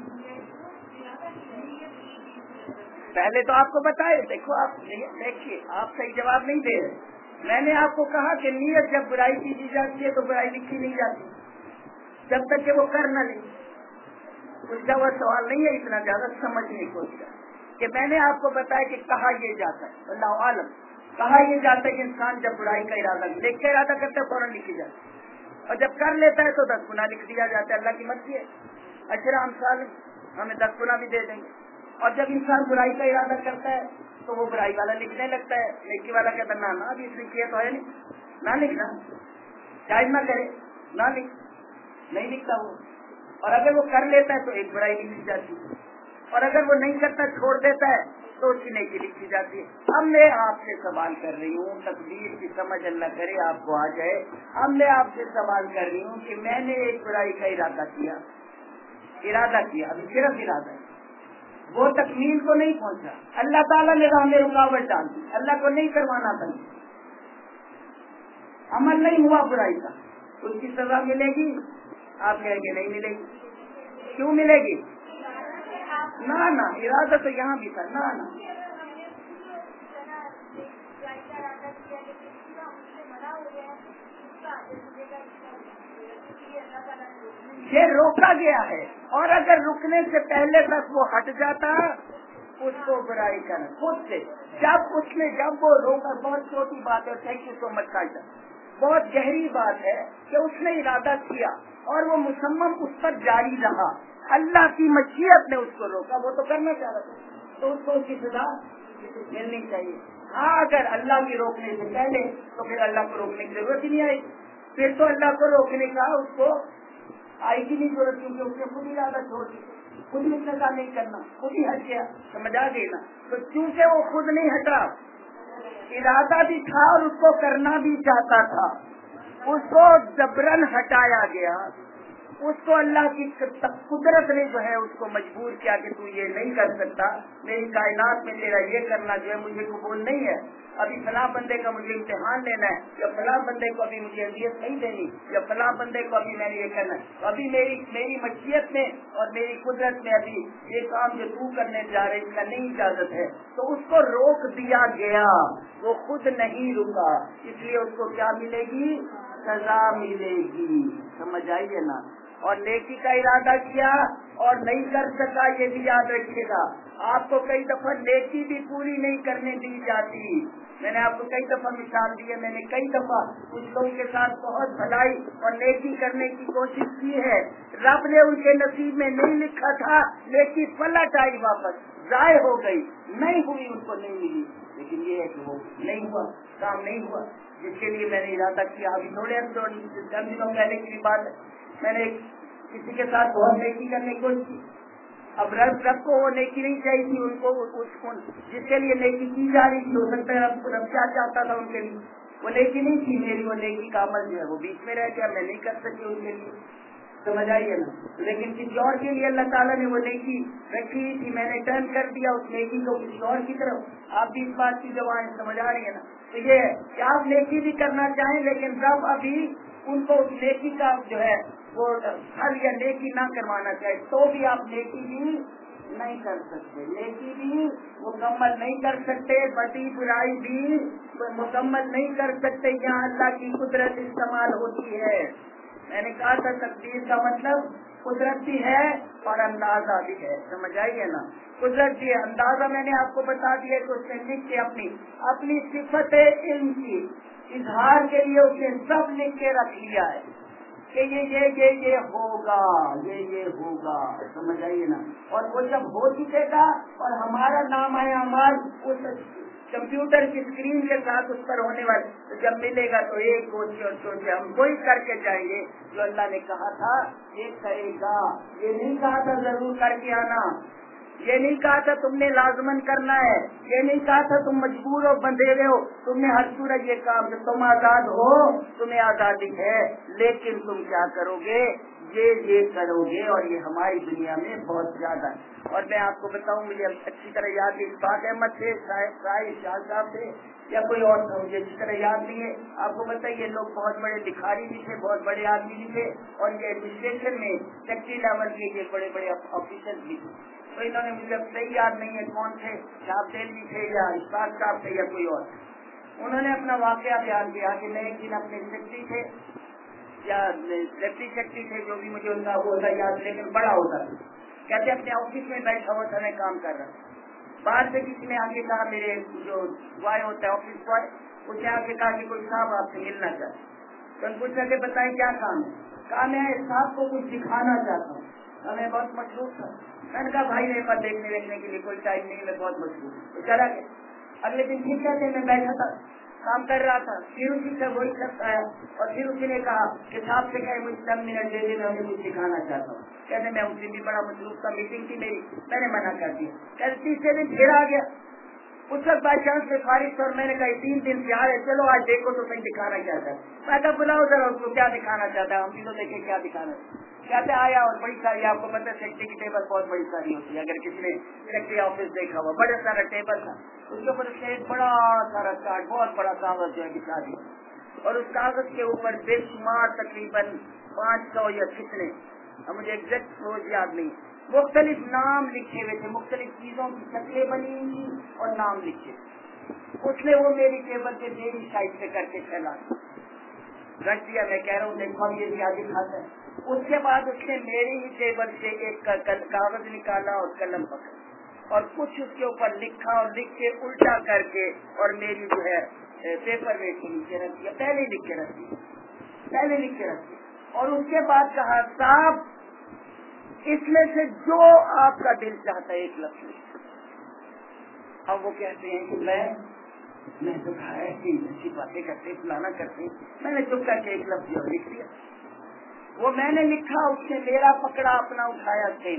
Speaker 1: پہلے تو آپ کو بتائے، دیکھو آپ دیکھیے آپ صحیح جواب نہیں دے رہے۔ میں نے آپ کو کہا کہ نیت جب برائی کی جاتی ہے تو برائی لکھی نہیں جاتی جب تک کہ وہ کر نہ لیں۔ اس کا وہ سوال نہیں ہے، اتنا زیادہ سمجھنے کی کوشش کر کہ میں نے آپ کو بتایا کہ کہا یہ جاتا ہے، اللہ عالم کہا یہ جاتا ہے کہ انسان جب برائی کا ارادہ دیکھ کے ارادہ کرتا ہے فوراً لکھی جاتی ہے، اور جب کر لیتا ہے تو دس گنا لکھ دیا جاتا ہے، اللہ کی مرضی ہے، اشرا امثال ہمیں دس گنا بھی دے دیں گے۔ اور جب انسان برائی کا ارادہ کرتا ہے تو وہ برائی والا لکھنے لگتا ہے، نیکی والا کہتا ہے نہ نہ ابھی اس نے کیا تو ہے نہیں، نہ لکھنا، شاید نہ کرے، نہ لکھ، نہیں لکھتا وہ، اور اگر وہ کر لیتا ہے تو ایک برائی لکھی جاتی ہے، اور اگر وہ نہیں کرتا چھوڑ دیتا ہے تو اس کی نیکی لکھی جاتی ہے۔ اب میں آپ سے سوال کر رہی ہوں، تقدیر کی سمجھ اللہ کرے آپ کو آ جائے، اب میں آپ سے سوال کر رہی ہوں کہ میں نے ایک برائی کا ارادہ کیا ارادہ کیا ابھی صرف ارادہ ہے، وہ تکمیل کو نہیں پہنچا، اللہ تعالیٰ نے راہ میں رکاوٹ ڈال دی، اللہ کو نہیں کروانا تھا، عمل نہیں ہوا برائی کا، اس کی سزا ملے گی؟ آپ کہیں گے نہیں ملے گی۔ کیوں ملے گی؟ نہ نہ ارادہ تو یہاں بھی تھا، نہ نہ یہ روکا گیا ہے، اور اگر رکنے سے پہلے تک وہ ہٹ جاتا اس کو برائی کر خود سے، جب اس نے جب وہ روکا، بہت چھوٹی بات ہے، تھینک یو سو مچ کائٹر، بہت گہری بات ہے کہ اس نے ارادہ کیا اور وہ مصمم اس پر جاری رہا، اللہ کی مشیت نے اس کو روکا، وہ تو کرنا چاہ رہا تھا تو اس کو اس کی سزا ملنی چاہیے۔ ہاں اگر اللہ کے روکنے سے پہلے تو پھر اللہ کو روکنے کی ضرورت ہی نہیں آئی، پھر تو اللہ کو روکنے کا اس کو آئی کی نہیں ضرورت، کیونکہ اس نے خود ہی ارادہ چھوڑ دی، خود ہی سزا نہیں کرنا، خود ہی ہٹ گیا، سمجھا دینا۔ تو چونکہ وہ خود نہیں ہٹا، ارادہ بھی تھا اور اس کو کرنا بھی چاہتا تھا، اس کو جبرن ہٹایا گیا، اس کو اللہ کی قدرت نے جو ہے اس کو مجبور کیا کہ تو یہ نہیں کر سکتا، میری کائنات میں تیرا یہ کرنا جو ہے مجھے قبول نہیں ہے، ابھی فلاں بندے کا مجھے امتحان لینا ہے، یا فلاں بندے کو ابھی مجھے اذیت نہیں دینی، یا فلاں بندے کو ابھی میں نے یہ کرنا ہے، ابھی میری میری مشیت میں اور میری قدرت میں ابھی یہ کام جو تو کرنے جا رہے اس کا نہیں اجازت ہے، تو اس کو روک دیا گیا، وہ خود نہیں رکا، اس لیے اس کو کیا ملے گی؟ سزا ملے گی، سمجھ آئیے نا۔ اور نیکی کا ارادہ کیا اور نہیں کر سکا، یہ بھی یاد رکھیے گا، آپ کو کئی دفعہ نیکی بھی پوری نہیں کرنے دی جاتی، میں نے آپ کو کئی دفعہ مثال دی ہے، میں نے کئی دفعہ کچھ لوگوں کے ساتھ بہت بھلائی اور نیکی کرنے کی کوشش کی ہے، رب نے ان کے نصیب میں نہیں لکھا تھا، نیکی پلٹ آئی، واپس ضائع ہو گئی، نہیں ہوئی، ان کو نہیں ملی، لیکن یہ ہے کہ وہ نہیں ہوا، کام نہیں ہوا جس کے لیے میں نے ارادہ کیا۔ ابھی تھوڑے چند دنوں پہلے کی بات ہے، میں نے کسی کے ساتھ بہت نیکی کرنے کی کوشش کی، اب رب رب کو وہ نیکی نہیں چاہیے تھی، ان کو جس کے لیے نیکی کی جا رہی تھی، ہو سکتا ہے رب رب کیا چاہتا تھا ان کے لیے، وہ نیکی نہیں تھی میری، وہ نیکی کا عمل جو ہے وہ بیچ میں رہ گیا، میں نہیں کر سکی ان کے لیے، سمجھ آئیے نا۔ لیکن کسی اور کے لیے اللہ تعالیٰ نے وہ نیکی رکھی تھی، میں نے ٹرن کر دیا اس نیکی کو کسی اور کی طرف، آپ بھی اس بات کی گواہ سمجھ آ رہی ہے نا۔ تو یہ ہے کہ آپ نیکی بھی کرنا چاہیں لیکن رب ابھی ان کو اس نیکی کا جو ہے وہ حل یا نیکی نہ کروانا چاہے تو بھی آپ نیکی بھی نہیں کر سکتے، نیکی بھی مکمل نہیں کر سکتے، بڑی برائی بھی مکمل نہیں کر سکتے، یہاں اللہ کی قدرت استعمال ہوتی ہے۔ میں نے کہا تھا تقدیر کا مطلب قدرت بھی ہے اور اندازہ بھی ہے، سمجھ آئیے نا، قدرت بھی ہے، اندازہ میں نے آپ کو بتا دیا کہ اس نے لکھ کے اپنی اپنی صفت علم کی اظہار کے لیے اس نے سب لکھ کے رکھ لیا ہے کہ یہ یہ یہ یہ ہوگا، یہ یہ ہوگا، سمجھ آئیے نا۔ اور وہ جب ہو چکے گا اور ہمارا نام ہے اعمال اس کمپیوٹر کی اسکرین کے ساتھ اس پر ہونے والے، تو جب ملے گا تو ایک سوچے اور سوچے ہم وہی کر کے جائیں گے جو اللہ نے کہا تھا یہ کرے گا، یہ نہیں کہا تھا ضرور کر کے آنا، یہ نہیں کہا تھا تم نے لازمن کرنا ہے، یہ نہیں کہا تھا تم مجبور ہو بندھے ہوئے ہو، تم نے ہر صورت یہ کام، جو تم آزاد ہو تمہیں آزادی ہے، لیکن تم کیا کرو گے، یہ یہ کرو گے، اور یہ ہماری دنیا میں بہت زیادہ ہے۔ اور میں آپ کو بتاؤں، مجھے اچھی طرح یاد ہے، بات احمد سے شاہ صاحب سے یا کوئی اور تھا، مجھے اچھی طرح یاد نہیں ہے، آپ کو بتائیے یہ لوگ بہت بڑے لکھاری بھی تھے، بہت بڑے آدمی بھی تھے، اور یہ ایڈمنسٹریشن میں سیکٹری لیول کے یہ بڑے بڑے آفیسر بھی تھے، تو انہوں نے مجھے صحیح یاد نہیں ہے کون تھے، شاہ دہلوی تھے یا اشفاق صاحب تھے یا کوئی اور، انہوں نے اپنا واقعہ بیان کیا کہ میں ایک دن اپنے سیکٹری تھے یا ڈپٹی سیکٹری تھے، جو بھی مجھے ان کا ہوتا یاد، لیکن بڑا ہوتا تھا، کہتے اپنے آفس میں بیٹھا ہوا تھا، میں کام کر رہا تھا، باہر سے کسی نے آ کے کہا، میرے جو بوائے ہوتا ہے آفس بوائے، اس نے آ کے کہا کہ کوئی صاحب آپ سے ملنا چاہتا ہے، تو ان پوچھا کہ بتائیں کیا کام ہے، کہا میں صاحب کو کچھ دکھانا چاہتا ہوں، میں بہت مصروف تھا، میں نے کہا بھائی میرے پاس دیکھنے دیکھنے کے لیے کوئی ٹائم نہیں، میں بہت مصروف ہوں، تو چلا گیا۔ اگلے دن ٹھیک کہتے میں بیٹھا تھا کام کر رہا تھا، پھر اسی سے وہی شخص آیا اور پھر اسی نے کہا کہ صاحب سے کہے مجھے دس منٹ دے دے، میں انہیں کچھ سکھانا چاہتا ہوں، کہتے میں اس دن بھی بڑا مصروف تھا، میٹنگ تھی میری، میں نے منع کر دیا، کہتے تیسرے دن پھر آ گیا، उस वक्त बाई चांस में फारिश और मैंने कहा तीन दिन से आ रहे, चलो आज देखो तो सही दिखाना क्या था। मैं कहा बुलाओ जरा उसको, क्या दिखाना चाहता है, हम भी तो देखे क्या दिखाना। कहते आया और बड़ी सारी, आपको पता है सेक्रेटरी की टेबल बहुत बड़ी सारी होती है, अगर किसी ने सेक्रेटरी ऑफिस देखा हुआ, बड़ा सारा टेबल था, उसके ऊपर उसने एक बड़ा सारा कार्ड, बहुत बड़ा कागज जो है बिछा दिया, और उस कागज के ऊपर बेशुमार तकरीबन पाँच सौ या कितने, अब मुझे एग्जैक्ट रोज याद नहीं, मुख्तलिफ नाम लिखे हुए थे, मुख्तलिफ चीजों की शक्लें बनी हुई और नाम लिखे। उसने वो मेरी टेबल के मेरी साइड से करके फैला रख दिया। मैं कह रहा हूँ देखो हम ये क्या दिखाता है। उसके बाद उसने मेरी ही टेबल से एक कागज निकाला और कलम पकड़ा और कुछ उसके ऊपर लिखा और लिख के उल्टा करके और मेरी जो है पेपर वेट के नीचे रख दिया, पहले लिख के रख दिया, पहले लिख के रख दिया। और उसके बाद कहा साहब इसमें से जो आपका दिल चाहता है एक लफ्ज लिख। अब वो कहते हैं कि मैं मैं तो कहा है कि अच्छी बातें करते फलाना करते, मैंने चुप करके एक लफ्ज और लिख दिया। वो मैंने लिखा, उसने मेरा पकड़ा, अपना उठाया सेम।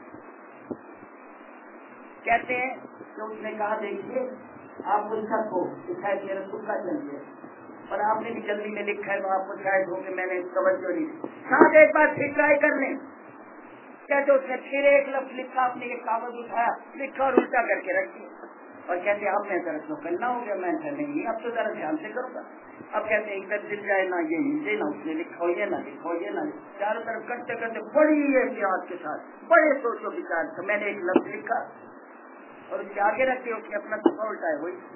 Speaker 1: कहते हैं तो उसने कहा देखिए आप उनका को शायद मेरा सुखा चल गया और आपने भी जल्दी में लिखा है तो आपको शायद हो कि मैंने तवज्जो नहीं। साथ एक बार फिर ट्राई कर लें। कहते उसने फिर एक लफ्ज लिखा, अपने एक कागज उठाया, लिखा और उल्टा करके रख दिया और कहते अब मैं जरा तो करना हो गया, मैं नहीं अब तो जरा ध्यान से करूँगा। अब कहते हैं इधर दिल जाए ना ये नीचे ना उसने लिखा ये ना लिखा ये ना, चारों तरफ करते करते बड़ी एहतियात के साथ बड़े सोचो विचार तो मैंने एक लफ्ज लिखा और उसके आगे रखे उसने अपना तुफा उल्टाया,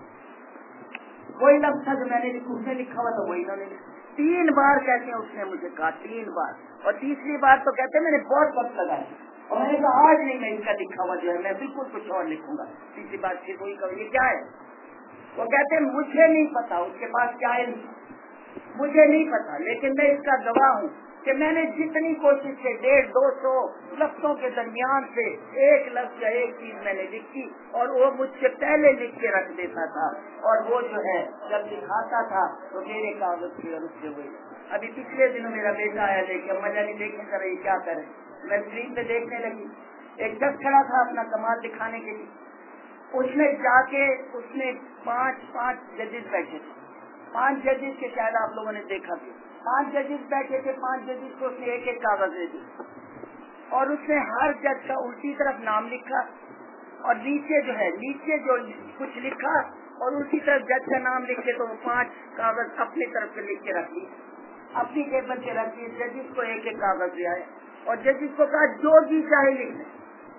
Speaker 1: वही वही लफ्ज था जो मैंने उसने लिखा हुआ था, वही इन्होंने तीन बार कहते हैं उसने मुझे कहा, तीन बार। और तीसरी बार तो कहते हैं मैंने बहुत वक्त लगाया और मैंने कहा आज नहीं मैं इसका लिखा हुआ जो है मैं बिल्कुल कुछ और लिखूंगा। तीसरी बात फिर वही कहो ये क्या है। वो कहते हैं मुझे नहीं पता उसके पास क्या है, मुझे नहीं पता, लेकिन मैं इसका गवाह हूँ कि मैंने जितनी कोशिश की डेढ़ दो सौ लफ्जों के दरमियान से एक लफ्ज या एक चीज मैंने लिखी और वो मुझसे पहले लिख के रख देता था और वो जो है जब लिखाता था तो मेरे कागज के रुके हुए। अभी पिछले दिनों मेरा बेटा आया लेके मजा नहीं देखने कर रही क्या करे, मैं स्क्रीन पे देखने लगी, एक शख्स खड़ा था अपना कमाल दिखाने के लिए, उसने जाके उसने पांच पांच जजेस बैठे थे, पांच जजेस के शायद आप लोगों ने देखा भी, पांच जजेस बैठे थे, पांच जजेस को उसने एक एक कागज दे दिया और उसने हर जज का उल्टी तरफ नाम लिखा और नीचे जो है नीचे जो कुछ लिखा और उसी तरफ जज का नाम लिख के तो वो पांच कागज अपनी तरफ से लिख के रख दिए, अपनी टेबल के रख दिए। जजेस को एक एक कागज दिया है और जजेस को कहा जो जी चाहे लिख दें,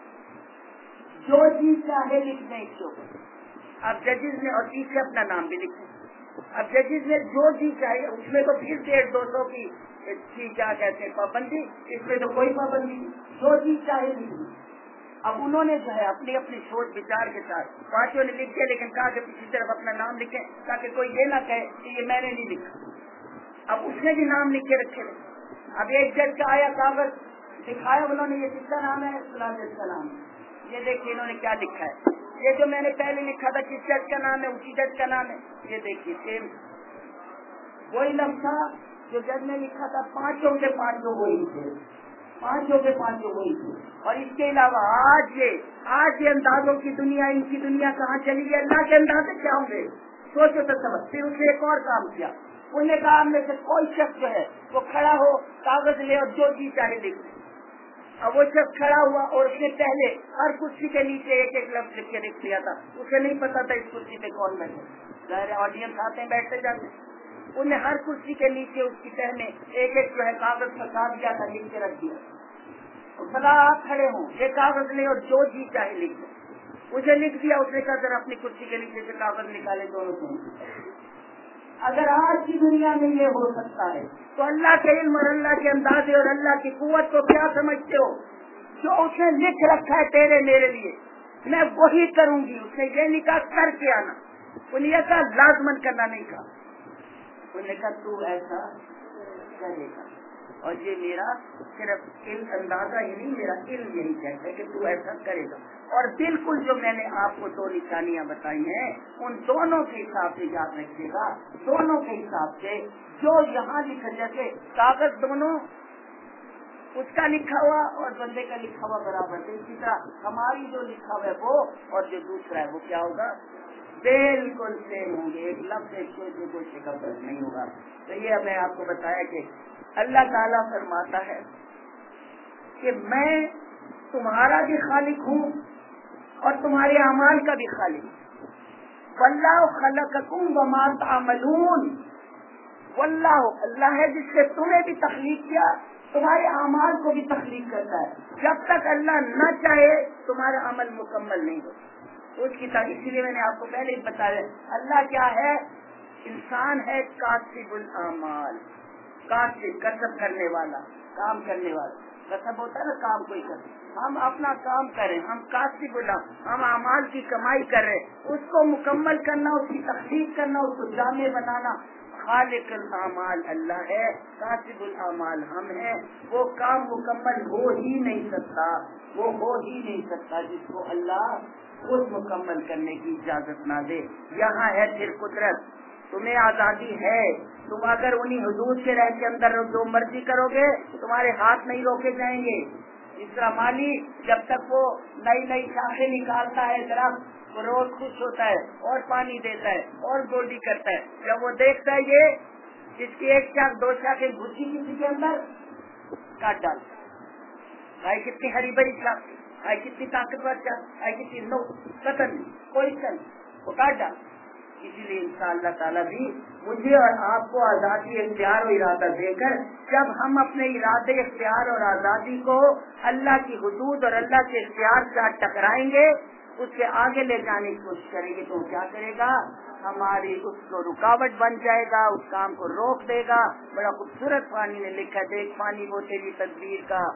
Speaker 1: जो जी चाहे लिख दें इसके ऊपर। अब जजेस ने और पीछे अपना नाम भी लिखे, अब जजेस ने जो जी चाहे, उसमें तो फिर डेढ़ दो सौ की थी क्या कहते हैं पाबंदी, इसमें तो कोई पाबंदी नहीं, जो जी चाहे लिख दी। अब उन्होंने जो है अपनी अपनी सोच विचार के साथ पांचों ने लिख दिया, लेकिन कहा कि पिछली तरफ अपना नाम लिखे ताकि कोई ये ना कहे कि ये मैंने नहीं लिखा। अब उसने भी नाम लिख के रखे। अब एक जज का आया कागज दिखाया, उन्होंने ये किसका नाम है, फलां जज का नाम है, ये देखिए इन्होंने क्या लिखा है, ये जो मैंने पहले लिखा था किस जज का नाम है उसी जज का नाम है, ये देखिए सेम वही लफ्ज था जो जज ने लिखा था, पांचों के पांचों वही थे, पांचों के पांचों वही थे। और इसके अलावा आज ये आज ये अंदाजों की दुनिया, इनकी दुनिया कहाँ चली गई, अल्लाह के अंदाजे क्या होंगे सोचो तो समझ। फिर उसने एक और काम किया, उन्हें कहा में से कोई शख्स जो है वो खड़ा हो कागज ले और जो जी चाहे लिख दे। अब वो शख्स खड़ा हुआ और उसने पहले हर कुर्सी के नीचे एक एक लफ्ज लिख के लिख दिया था, उसे नहीं पता था इस कुर्सी पे कौन बैठे, ज़ाहिर ऑडियंस आते हैं बैठते जाते, उन्हें हर कुर्सी के नीचे उसकी तह में एक एक जो है कागज फंसा दिया था, लिख के रख दिया। सदा आप खड़े हों ये कागज ले और जो जी चाहे लिख दे, उसे लिख दिया। उसने कहा जरा अपनी कुर्सी के नीचे से कागज निकाले दोनों से। अगर आज की दुनिया में ये हो सकता है तो अल्लाह के इल्म और अल्लाह के अंदाजे और अल्लाह की कुव्वत को क्या समझते हो। जो उसने लिख रखा है तेरे मेरे लिए मैं वही करूंगी, उसने ये नहीं कहा करके आना, उन्हें कहा लाजमन करना नहीं कहा, उन्हें कहा तू ऐसा करेगा। और ये मेरा सिर्फ इल्म अंदाजा ही नहीं, मेरा इल्म यही कहता है कि तू ऐसा करेगा। और बिल्कुल जो मैंने आपको दो निशानियां बताई हैं उन दोनों के हिसाब से याद रखिएगा, दोनों के हिसाब से जो यहाँ लिखा, जैसे कागज दोनों उसका लिखा हुआ और बंदे का लिखा हुआ बराबर है, इसी तरह हमारी जो लिखा हुआ है वो और जो दूसरा है वो क्या होगा بالکل سیم ہوں گے، ایک لفظ ایک کوئی سے کوئی شکل فرق نہیں ہوگا. تو یہ میں آپ کو بتایا کہ اللہ تعالیٰ فرماتا ہے کہ میں تمہارا بھی خالق ہوں اور تمہارے اعمال کا بھی خالق ہوں. واللہ خلقکم وما تعملون، واللہ اللہ ہے جس نے تمہیں بھی تخلیق کیا، تمہارے اعمال کو بھی تخلیق کرتا ہے. جب تک اللہ نہ چاہے تمہارا عمل مکمل نہیں ہوتا. اس کی تعریف اسی لیے میں نے آپ کو پہلے ہی بتایا، اللہ کیا ہے؟ انسان ہے کاسب الاعمال، کاسب کسب کرنے والا، کام کرنے والا. کسب ہوتا ہے نا کام کوئی کرے، ہم اپنا کام کریں، ہم کاسب الاعمال، ہم اعمال کی کمائی کر رہے، اس کو مکمل کرنا، اس کی تخلیق کرنا، اس کو جامع بنانا. خالق الاعمال اللہ ہے، کاسب الاعمال ہم ہیں. وہ کام مکمل ہو ہی نہیں سکتا، وہ ہو ہی نہیں سکتا جس کو اللہ خود مکمل کرنے کی اجازت نہ دے. یہاں ہے پھر قدرت، تمہیں آزادی ہے، تم اگر انہی حدود کے رہ کے اندر جو مرضی کرو گے تمہارے ہاتھ نہیں روکے جائیں گے. اس طرح مالی جب تک وہ نئی نئی شاخیں نکالتا ہے درخت، وہ روز خوش ہوتا ہے اور پانی دیتا ہے اور گوڈی کرتا ہے. جب وہ دیکھتا ہے یہ جس کی ایک شاخ دو شاخیں گھسی کسی کے اندر کاٹ ڈالتا ہے. بھائی کتنی ہری بھری شاخ، بھائی کتنی طاقتور شاخ، بھائی کتنی نو قتل کوئی چل وہ کاٹ ڈالتا. اسی لیے انشاء اللہ تعالیٰ بھی مجھے اور آپ کو آزادی اختیار و ارادہ دے کر جب ہم اپنے ارادے اختیار اور آزادی کو اللہ کی حدود اور اللہ کے اختیار سے ٹکرائیں گے، اس سے آگے لے جانے کی کوشش کریں گے تو کیا کرے گا؟ ہماری اس کو رکاوٹ بن جائے گا، اس کام کو روک دے گا. بڑا خوبصورت پانی نے لکھا، دیکھ پانی وہ تیری تدبیر کا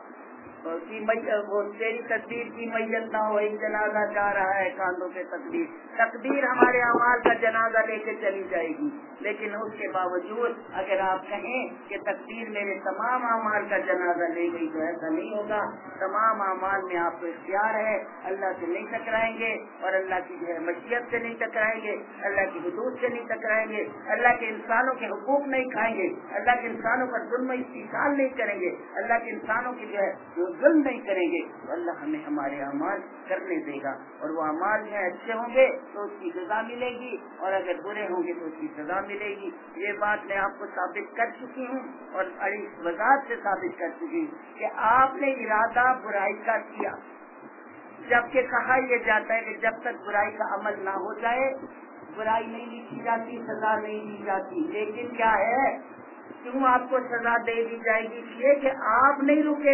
Speaker 1: کی وہ تیری تدبیر کی میت نہ ہو، ایک جنازہ جا رہا ہے کاندھوں پہ تقدیر. تقدیر ہمارے اعمال کا جنازہ لے کے چلی جائے گی، لیکن اس کے باوجود اگر آپ کہیں کہ تقدیر میرے تمام اعمال کا جنازہ لے گئی تو ایسا نہیں ہوگا. تمام اعمال میں آپ کو اختیار ہے، اللہ سے نہیں ٹکرائیں گے اور اللہ کی جو ہے مشیت سے نہیں ٹکرائیں گے، اللہ کی حدود سے نہیں ٹکرائیں گے، اللہ کے انسانوں کے حقوق نہیں کھائیں گے، اللہ کے انسانوں پر ظلم و استحصال نہیں کریں گے، اللہ کے انسانوں کی جو ہے ظلم نہیں کریں گے. تو اللہ ہمیں ہمارے اعمال کرنے دے گا، اور وہ اعمال جو اچھے ہوں گے تو اس کی سزا ملے گی، اور اگر برے ہوں گے تو اس کی سزا ملے گی. یہ بات میں آپ کو ثابت کر چکی ہوں اور بڑی وضاحت سے ثابت کر چکی ہوں کہ آپ نے ارادہ برائی کا کیا، جبکہ کہا یہ جاتا ہے کہ جب تک برائی کا عمل نہ ہو جائے برائی نہیں لکھی جاتی، سزا نہیں دی جاتی. لیکن کیا ہے، کیوں آپ کو سزا دے دی جائے گی؟ اس لیے کہ آپ نہیں رکے،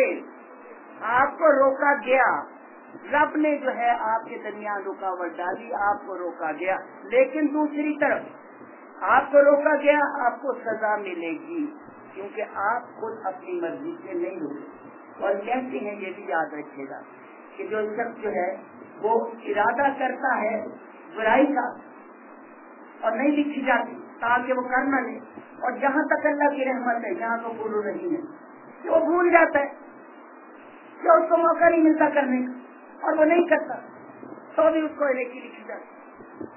Speaker 1: آپ کو روکا گیا. رب نے جو ہے آپ کے درمیان رکاوٹ ڈالی، آپ کو روکا گیا. لیکن دوسری طرف آپ کو روکا گیا، آپ کو سزا ملے گی، کیونکہ آپ خود اپنی مرضی سے نہیں رکے. اور کہتے ہیں یہ بھی یاد رکھیے گا کہ جو شخص جو ہے وہ ارادہ کرتا ہے برائی کا اور نہیں لکھی جاتی تاکہ وہ کر نہ لے، اور جہاں تک اللہ کی رحمت ہے جہاں تو بھولو نہیں ہے کہ وہ بھول جاتا ہے، کہ اس کو موقع نہیں ملتا کرنے کا اور وہ نہیں کرتا تو بھی اس کو نیکی لکھی جاتی.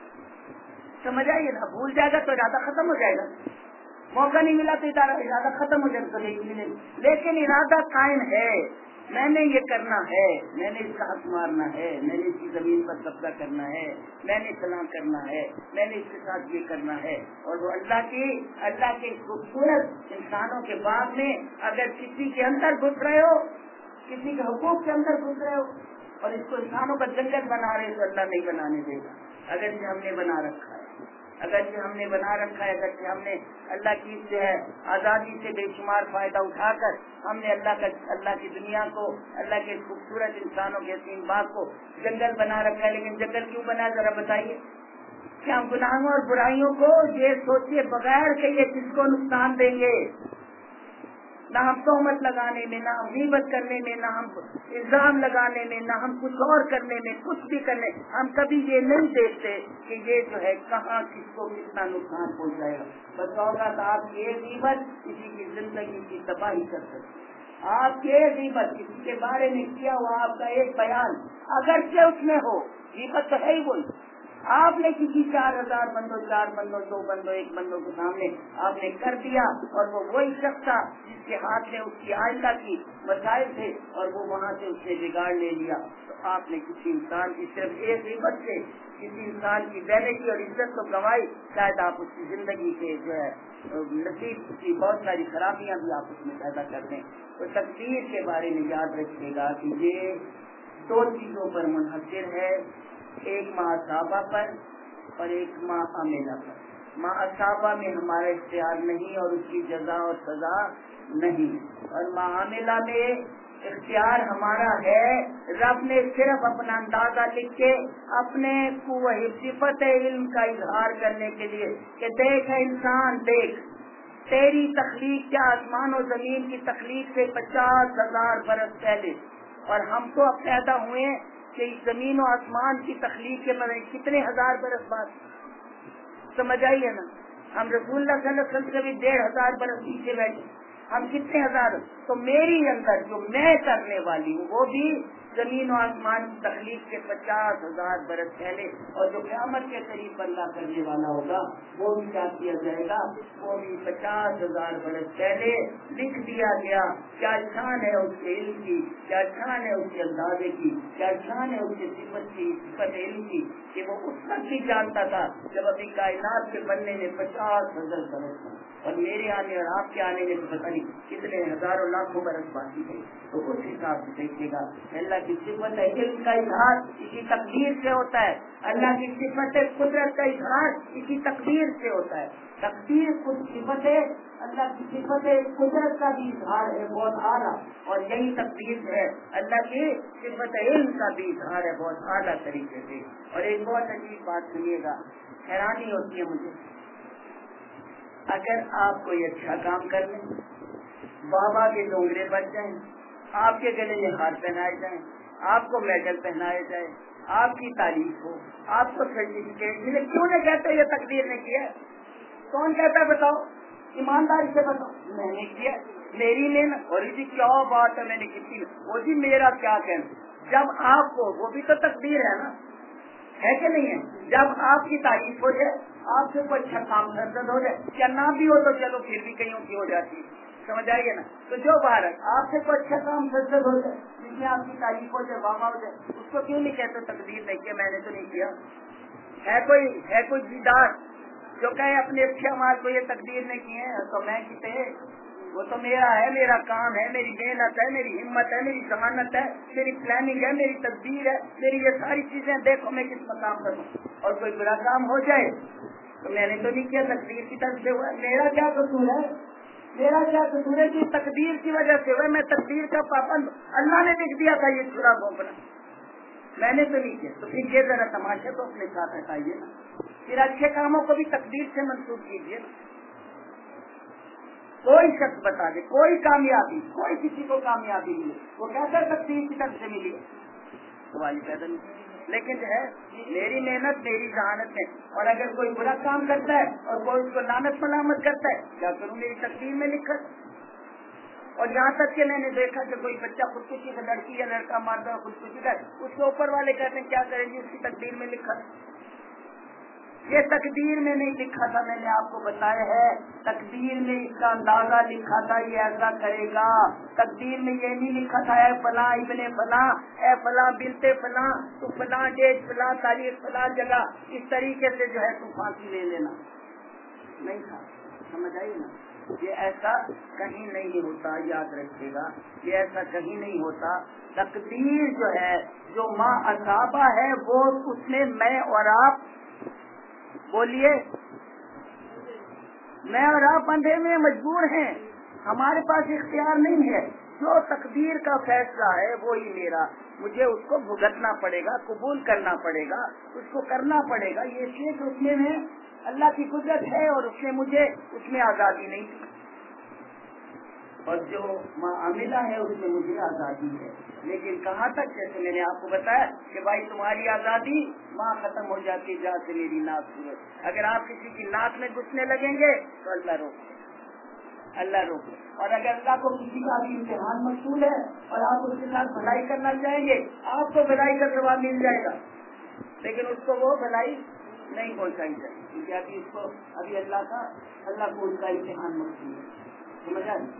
Speaker 1: سمجھ آئیے نا، بھول جائے گا تو ارادہ ختم ہو جائے گا، موقع نہیں ملا تو ارادہ ختم ہو جائے گا تو نیکی ملے گی. لیکن ارادہ قائم ہے، میں نے یہ کرنا ہے، میں نے اس کا حق مارنا ہے، میں نے اس کی زمین پر قبضہ کرنا ہے، میں نے فلاں کرنا ہے، میں نے اس کے ساتھ یہ کرنا ہے. اور وہ اللہ کی اللہ کے خوبصورت انسانوں کے بعد میں اگر کسی کے اندر گھس رہے ہو، کسی کے حقوق کے اندر گھس رہے ہو اور اس کو انسانوں کا جنگل بنا رہے تو اللہ نہیں بنانے دے گا. اگر ہم نے بنا رکھا ہے اگر ہم نے بنا رکھا ہے اگر ہم نے اللہ کی جو ہے آزادی سے بے شمار فائدہ اٹھا کر ہم نے اللہ کا اللہ کی دنیا کو، اللہ کے خوبصورت انسانوں کے حسین باغ کو جنگل بنا رکھا ہے. لیکن جنگل کیوں بنا ذرا بتائیے؟ کہ ہم گناہوں اور برائیوں کو یہ سوچے بغیر کہ یہ کس کو نقصان دیں گے، نہ ہم تہمت لگانے میں، نہ ہم غیبت کرنے میں، نہ ہم الزام لگانے میں، نہ ہم کچھ اور کرنے میں، کچھ بھی کرنے، ہم کبھی یہ نہیں دیکھتے کہ یہ جو ہے کہاں کس کو کتنا نقصان پہنچائے گا. بس اوقات آپ کی ایک غیبت کسی کی زندگی کی تباہی کر سکتے، آپ کی ایک غیبت کسی کے بارے میں کیا ہوا آپ کا ایک بیان اگرچہ اس میں ہو، غیبت تو ہے ہی وہی. آپ نے کسی چار ہزار بندوں، چار بندوں، دو بندوں، ایک بندوں کے سامنے آپ نے کر دیا، اور وہ وہی شخص تھا جس کے ہاتھ میں اس کی آئندہ کی مسائل تھے اور وہ وہاں سے اس نے بگاڑ لے لیا. تو آپ نے کسی انسان کی صرف ایک غیبت سے किसी इंसान की वैलिटी और इज्जत को गंवाई, शायद आप उसकी जिंदगी के जो है नसीब की बहुत सारी खराबियां भी आप उसमें पैदा कर दें। तो तकदीर के बारे में याद रखिएगा कि ये दो चीजों पर मुनहसर है, एक माँ असाबा पर और एक माँ अमेला पर। माँ असाबा में हमारा इख्तियार नहीं और उसकी जजा और सजा नहीं, और माँ अमेला में इख्तियार हमारा है। रब ने सिर्फ अपना अंदाजा लिख के अपने वही सिफत इल्म का इजहार करने के लिए कि देख है इंसान, देख तेरी तख्लीक क्या आसमान और जमीन की तख्लीक से पचास हजार बरस पहले, और हम तो अब पैदा हुए कि जमीन और आसमान की तख्लीक के मतलब कितने हजार बरस बाद, समझ आइए ना। हम रसूलुल्लाह सल्लल्लाहु अलैहि वसल्लम से भी डेढ़ हजार बरस पीछे बैठे, हम कितने हजार। तो मेरी अंदर जो मैं करने वाली हूँ वो भी जमीन और आसमान की तख्लीक के पचास हजार बरस पहले, और जो क़यामत के करीब बंदा करने वाला होगा वो भी क्या किया जाएगा, वो भी पचास हजार बरस पहले लिख दिया गया। क्या शान है उसके इल्म की, क्या शान है उसके अंदाजे की, क्या शान है उसके सिफत की, सिफत इल्म की, कि वो उस वक्त भी जानता था जब अभी कायनात के बनने में पचास हजार बरस था, और मेरे आने और आपके आने में तो पता नहीं कितने हजारों लाखों बरस बाकी है। तो उस हिसाब से देखिएगा अल्लाह की सिफत है इल्म का इजहार इसी तकदीर से होता है, अल्लाह की सिफत है कुदरत का इजहार इसी तकदीर से होता है। तकदीर खुद सिफत है, अल्लाह की सिफत है कुदरत का भी इजहार है बहुत आला, और यही तकदीर है अल्लाह की सिफत इल्म का भी इजहार है बहुत आला तरीके से। और एक बहुत अजीब बात सुनिएगा, हैरानी होती है मुझे, अगर आप कोई अच्छा काम कर लें, बाबा के डोंगरे बच जाएं, आपके गले में हार पहनाए जाएं, आपको मेडल पहनाए जाए, आपकी तारीफ हो, आपको सर्टिफिकेट मिले, क्यों नहीं कहते ये तकदीर ने किया? कौन कहता है बताओ, ईमानदारी से बताओ, मैंने किया, मेरी मेहनत। और जी क्या बात है मैंने की, वो जी मेरा क्या कहना। जब आपको, वो भी तो तकदीर है ना, है कि नहीं है? जब आपकी तारीफ हो जाए, आपसे कोई अच्छा काम सरदर्द हो जाए, क्या ना भी हो तो चलो फिर भी कईयों की हो जाती है, समझ आएगा ना। तो जो भारत आपसे कोई अच्छा काम सरदर्द हो जाए, जिसमें आपकी तारीफ हो जाए, वाह हो जाए, उसको क्यों नहीं कहते तकदीर नहीं किया, मैंने तो नहीं किया। है कोई है कोई दीदार जो कहे अपने अच्छे माल को ये तकदीर ने किए हैं, तो मैं किते, वो तो मेरा है, मेरा काम है, मेरी मेहनत है, मेरी हिम्मत है, मेरी जमानत है, मेरी प्लानिंग है, मेरी तकदीर है, मेरी ये सारी चीजें, देखो मैं किस पर काम करूँ। और कोई बुरा काम हो जाए तो मैंने तो नहीं किया, तकदीर की तरफ से हुआ, मेरा क्या कसूर है, मेरा क्या कसूर है कि तकदीर की वजह से हुआ, मैं तकदीर का पाबंद, अल्लाह ने लिख दिया था ये छुरा घोंपना, मैंने तो नहीं किया। तो फिर ये जरा तमाशा तो अपने साथ हटाइए ना, फिर अच्छे कामों को भी तकदीर से मंसूब कीजिए ना। कोई शख्स बता दे, कोई कामयाबी, कोई किसी को कामयाबी मिले, वो कहता तकदीर की तरफ से मिली तो वाली पैदा नहीं, लेकिन जो है मेरी मेहनत मेरी जहानत है। और अगर कोई बुरा काम करता है और कोई उसको लानत मलामत करता है, क्या करूँ, मेरी तकदीर में लिखा। और यहाँ तक कि मैंने देखा कि कोई बच्चा खुदकुशी का, लड़की या लड़का मारता है खुदकुशी का, उसके ऊपर वाले कहते हैं क्या करेंगे, उसकी तकदीर में लिखा। ये तकदीर में नहीं लिखा था, मैंने आपको बताया है, तकदीर में इसका अंदाजा लिखा था ये ऐसा करेगा। तकदीर में ये नहीं लिखा था ए फला इबने फला, ए फला बिनते फला, तू फला डेट फला तारीख फला जगह, इस तरीके से जो है तू फांसी ले लेना, नहीं था, समझ आई ना। ये ऐसा कहीं नहीं होता, याद रखिएगा, ये ऐसा कहीं नहीं होता। तकदीर जो है, जो माँ असाबा है, वो उसमें मैं और आप, बोलिए, मैं और आप अंधे में मजबूर हैं, हमारे पास इख्तियार नहीं है। जो तकदीर का फैसला है वो ही मेरा, मुझे उसको भुगतना पड़ेगा, कबूल करना पड़ेगा, उसको करना पड़ेगा। ये चीज उसमें में अल्लाह की कुदरत है और उसने मुझे उसमें आजादी नहीं दी, और जो मामिला है उसमें मुझे आजादी है। लेकिन कहाँ तक, जैसे मैंने आपको बताया कि भाई तुम्हारी आजादी माँ खत्म हो जाती जहाँ से मेरी नाक सूरज। अगर आप किसी की नाक में घुसने लगेंगे तो अल्लाह रोके, अल्लाह रोके। और अगर अल्लाह को किसी का भी इम्तिहान मकसूद है और आप उसके साथ भलाई करना चाहेंगे, आपको भलाई का सवाब मिल जाएगा, लेकिन उसको वो भलाई नहीं पहुँचाई जाएगी, क्योंकि अभी उसको अभी अल्लाह का अल्लाह को उसका इम्तिहान मकसूद है, समझ आए।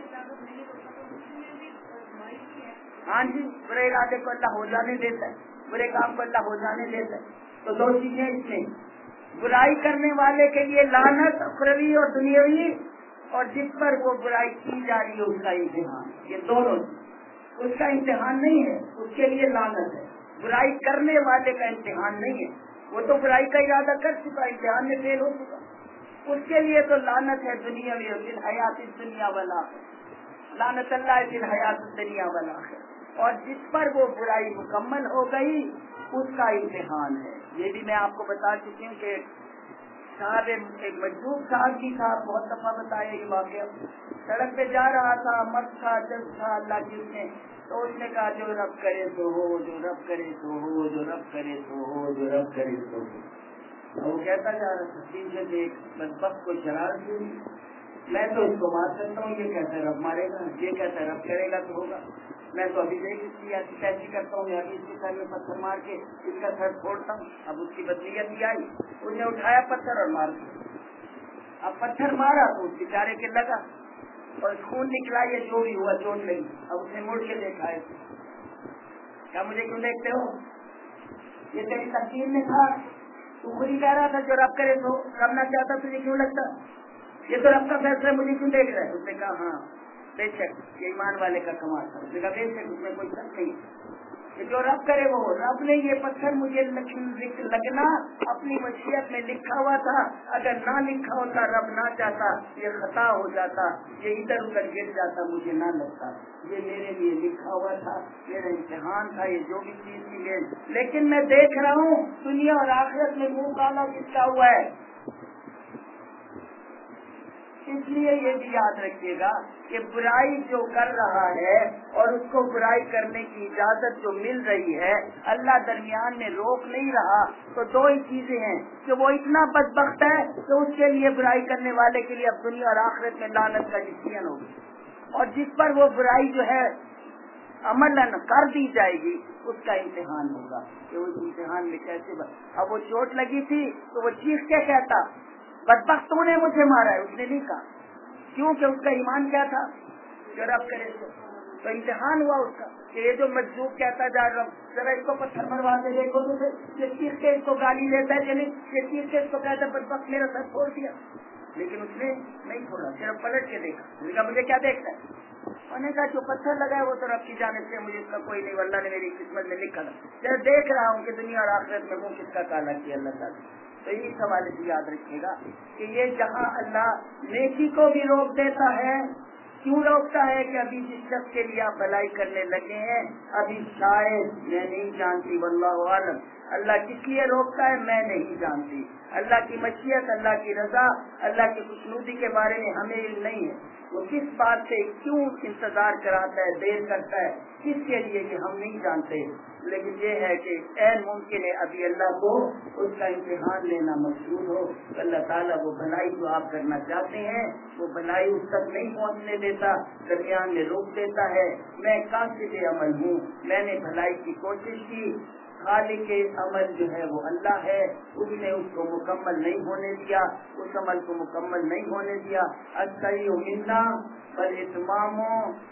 Speaker 1: हाँ जी, बुरे इरादे को अल्लाह हो जाने देता है, برے کام کو اللہ ہو جانے دیتا ہے. تو دو چیزیں اس میں، برائی کرنے والے کے لیے لعنت اخروی اور دنیاوی، اور جس پر وہ برائی کی جا رہی ہے اس کا امتحان. یہ دونوں اس کا امتحان نہیں ہے، اس کے لیے لعنت ہے. برائی کرنے والے کا امتحان نہیں ہے، وہ تو برائی کا ارادہ کر چکا، امتحان میں فیل ہو چکا. اس کے لیے تو لعنت ہے دنیاوی اور فی الحیات الدنیا والآخرہ. لعنت اللہ فی الحیات الدنیا والآخرہ. اور جس پر وہ برائی مکمل ہو گئی اس کا امتحان ہے. یہ بھی میں آپ کو بتا چکی ہوں کہ صاحب ایک مجذوب صاحب کی تھا، بہت دفعہ بتایا یہ واقعہ. سڑک پہ جا رہا تھا، مست تھا، جلد تھا اللہ کی، اس نے تو اس نے کہا جو رب کرے تو ہو، جو رب کرے تو ہو، جو رب کرے تو ہو، جو رب کرے تو ہو. وہ کہتا جا رہا تھا تین سے دیکھ بدبخت کو شرارت ہوئی، میں تو اس کو مار سکتا ہوں، یہ کہتا ہے رب مارے گا، یہ کہتا ہے رب کرے گا تو ہوگا. میں تو ابھی دیکھ اس کی ایسی کیسی کرتا ہوں، ابھی اس کے سر میں پتھر مار کے اس کا سر پھوڑتا ہوں. اب اس کی بدنیت ہی آئی، اس نے اٹھایا پتھر اور مار دیا. اب پتھر مارا تو اس بیچارے کے لگا اور خون نکلا، یہ جو بھی ہوا چوٹ لگی. اب اس نے مڑ کے دیکھا ہے، کیا مجھے کیوں دیکھتے ہو؟ یہ تیری تقدیر میں تھا، تو خود ہی کہہ رہا تھا جو رب کرے تو کرنا چاہتا، تجھے کیوں لگتا؟ یہ تو رب کا فیصلہ، مجھے کیوں دیکھ رہا ہے؟ اس نے کہا ہاں بے شک یہ ایمان والے کا کمال تھا. اس نے کہا بے شک اس میں کوئی شک نہیں کہ جو رب کرے وہ ہو. رب نے یہ پتھر مجھے لگنا اپنی مشیت میں لکھا ہوا تھا، اگر نہ لکھا ہوتا، رب نہ چاہتا، یہ خطا ہو جاتا، یہ ادھر ادھر گر جاتا، مجھے نہ لگتا. یہ میرے لیے لکھا ہوا تھا، میرا امتحان تھا، یہ جو بھی چیز تھی میرے. لیکن میں دیکھ رہا ہوں دنیا اور آخرت میں منہ کالا کس کا ہوا ہے. اس لیے یہ بھی یاد رکھیے گا کہ برائی جو کر رہا ہے اور اس کو برائی کرنے کی اجازت جو مل رہی ہے، اللہ درمیان میں روک نہیں رہا. تو دو ہی چیزیں ہیں کہ وہ اتنا بدبخت ہے کہ اس کے لیے برائی کرنے والے کے لیے اب دنیا اور آخرت میں لعنت کا ڈسیزن ہوگی، اور جس پر وہ برائی جو ہے عملاً کر دی جائے گی اس کا امتحان ہوگا کہ اس امتحان میں کیسے بن. اب وہ چوٹ لگی تھی تو وہ چیخ کے کہتا بدبخت تو نے مجھے مارا ہے. اس نے نہیں کہا، کیونکہ اس کا ایمان کیا تھا جو رب کرے تو. تو امتحان ہوا اس کا کہ یہ جو مجذوب کہتا جا رہا ذرا اس کو پتھر مروا کے دیکھو تو یہ چیخ کے اس کو گالی دیتا ہے کہ نہیں، یہ چیخ کے اس کو کہتا ہے بدبخت میرا سر پھوڑ دیا. لیکن اس نے نہیں چھوڑا، صرف پلٹ کے دیکھا. اس نے کہا مجھے کیا دیکھتا ہے؟ انہوں نے کہا جو پتھر لگا ہے وہ تو رب کی جانب سے، مجھے اس کا کوئی نہیں، اللہ نے میری قسمت میں لکھا تھا. میں دیکھ رہا ہوں کہ دنیا اور آخرت میں منہ کس کا کالا کیا اللہ تعالیٰ. تو اس حوالے سے یاد رکھیے گا کہ یہ جہاں اللہ نیکی کو بھی روک دیتا ہے، کیوں روکتا ہے کہ ابھی جس شخص کے لیے آپ بھلائی کرنے لگے ہیں ابھی شاید میں نہیں جانتی، واللہ عالم. اللہ کس لیے روکتا ہے میں نہیں جانتی. اللہ کی مشیت، اللہ کی رضا، اللہ کی خوشنودی کے بارے میں ہمیں علم نہیں ہے. وہ کس بات سے کیوں انتظار کراتا ہے، دیر کرتا ہے، کس کے لیے یہ ہم نہیں جانتے. لیکن یہ ہے کہ عین ممکن ہے ابھی اللہ کو اس کا امتحان لینا مقصود ہو. اللہ تعالیٰ وہ بھلائی جو آپ کرنا چاہتے ہیں وہ بھلائی اس تک نہیں پہنچنے دیتا، درمیان میں روک دیتا ہے. میں قاصد عمل ہوں، میں نے بھلائی کی کوشش کی، خالق عمل جو ہے وہ اللہ ہے، اس نے اس کو مکمل نہیں ہونے دیا، اس عمل کو مکمل نہیں ہونے دیا. الصحیح منا والاتمام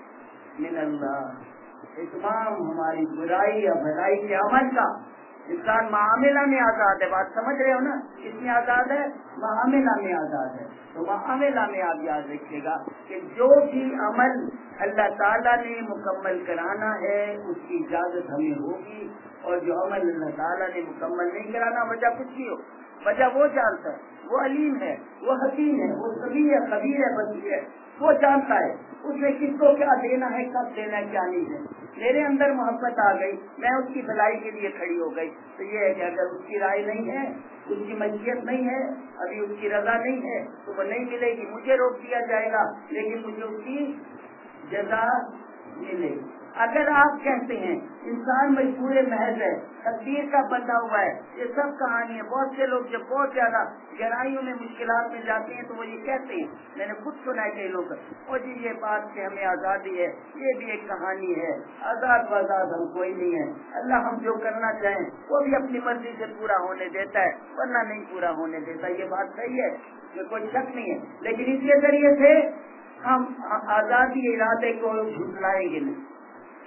Speaker 1: من اللہ. اتمام ہماری برائی یا بھلائی کے عمل کا. انسان معاملہ میں آزاد ہے، بات سمجھ رہے ہو نا، کس میں آزاد ہے؟ معاملہ میں آزاد ہے. تو معاملہ میں آپ یاد رکھیے گا کہ جو بھی عمل اللہ تعالیٰ نے مکمل کرانا ہے اس کی اجازت ہمیں ہوگی، اور جو عمل اللہ تعالیٰ نے مکمل نہیں کرانا وجہ کچھ بھی ہو، وجہ وہ جانتا ہے، وہ علیم ہے، وہ حکیم ہے، وہ سبیر ہے، خبیر ہے، بصیر ہے. وہ جانتا ہے اس نے کس کو کیا دینا ہے، کب دینا ہے، کیا نہیں ہے. میرے اندر محبت آ گئی، میں اس کی بھلائی کے لیے کھڑی ہو گئی. تو یہ ہے کہ اگر اس کی رائے نہیں ہے، اس کی مشیت نہیں ہے، ابھی اس کی رضا نہیں ہے تو وہ نہیں ملے گی. مجھے روک دیا جائے گا لیکن مجھے اس کی جزا ملے گی. اگر آپ کہتے ہیں انسان مجبور محض ہے، تقدیر کا بندہ ہوا ہے، یہ سب کہانی ہے. بہت سے لوگ جب بہت زیادہ گہرائیوں میں مشکلات میں جاتے ہیں تو وہ یہ کہتے ہیں، میں نے خود سنا ہے کئی لوگ، اور جی یہ بات کہ ہمیں آزادی ہے یہ بھی ایک کہانی ہے، آزاد بازاد ہم کوئی نہیں ہے، اللہ ہم جو کرنا چاہیں وہ بھی اپنی مرضی سے پورا ہونے دیتا ہے ورنہ نہیں پورا ہونے دیتا. یہ بات صحیح ہے، یہ کوئی شک نہیں ہے. لیکن اس کے ذریعے سے ہم آزادی ارادے کو جھٹلائیں گے نہیں.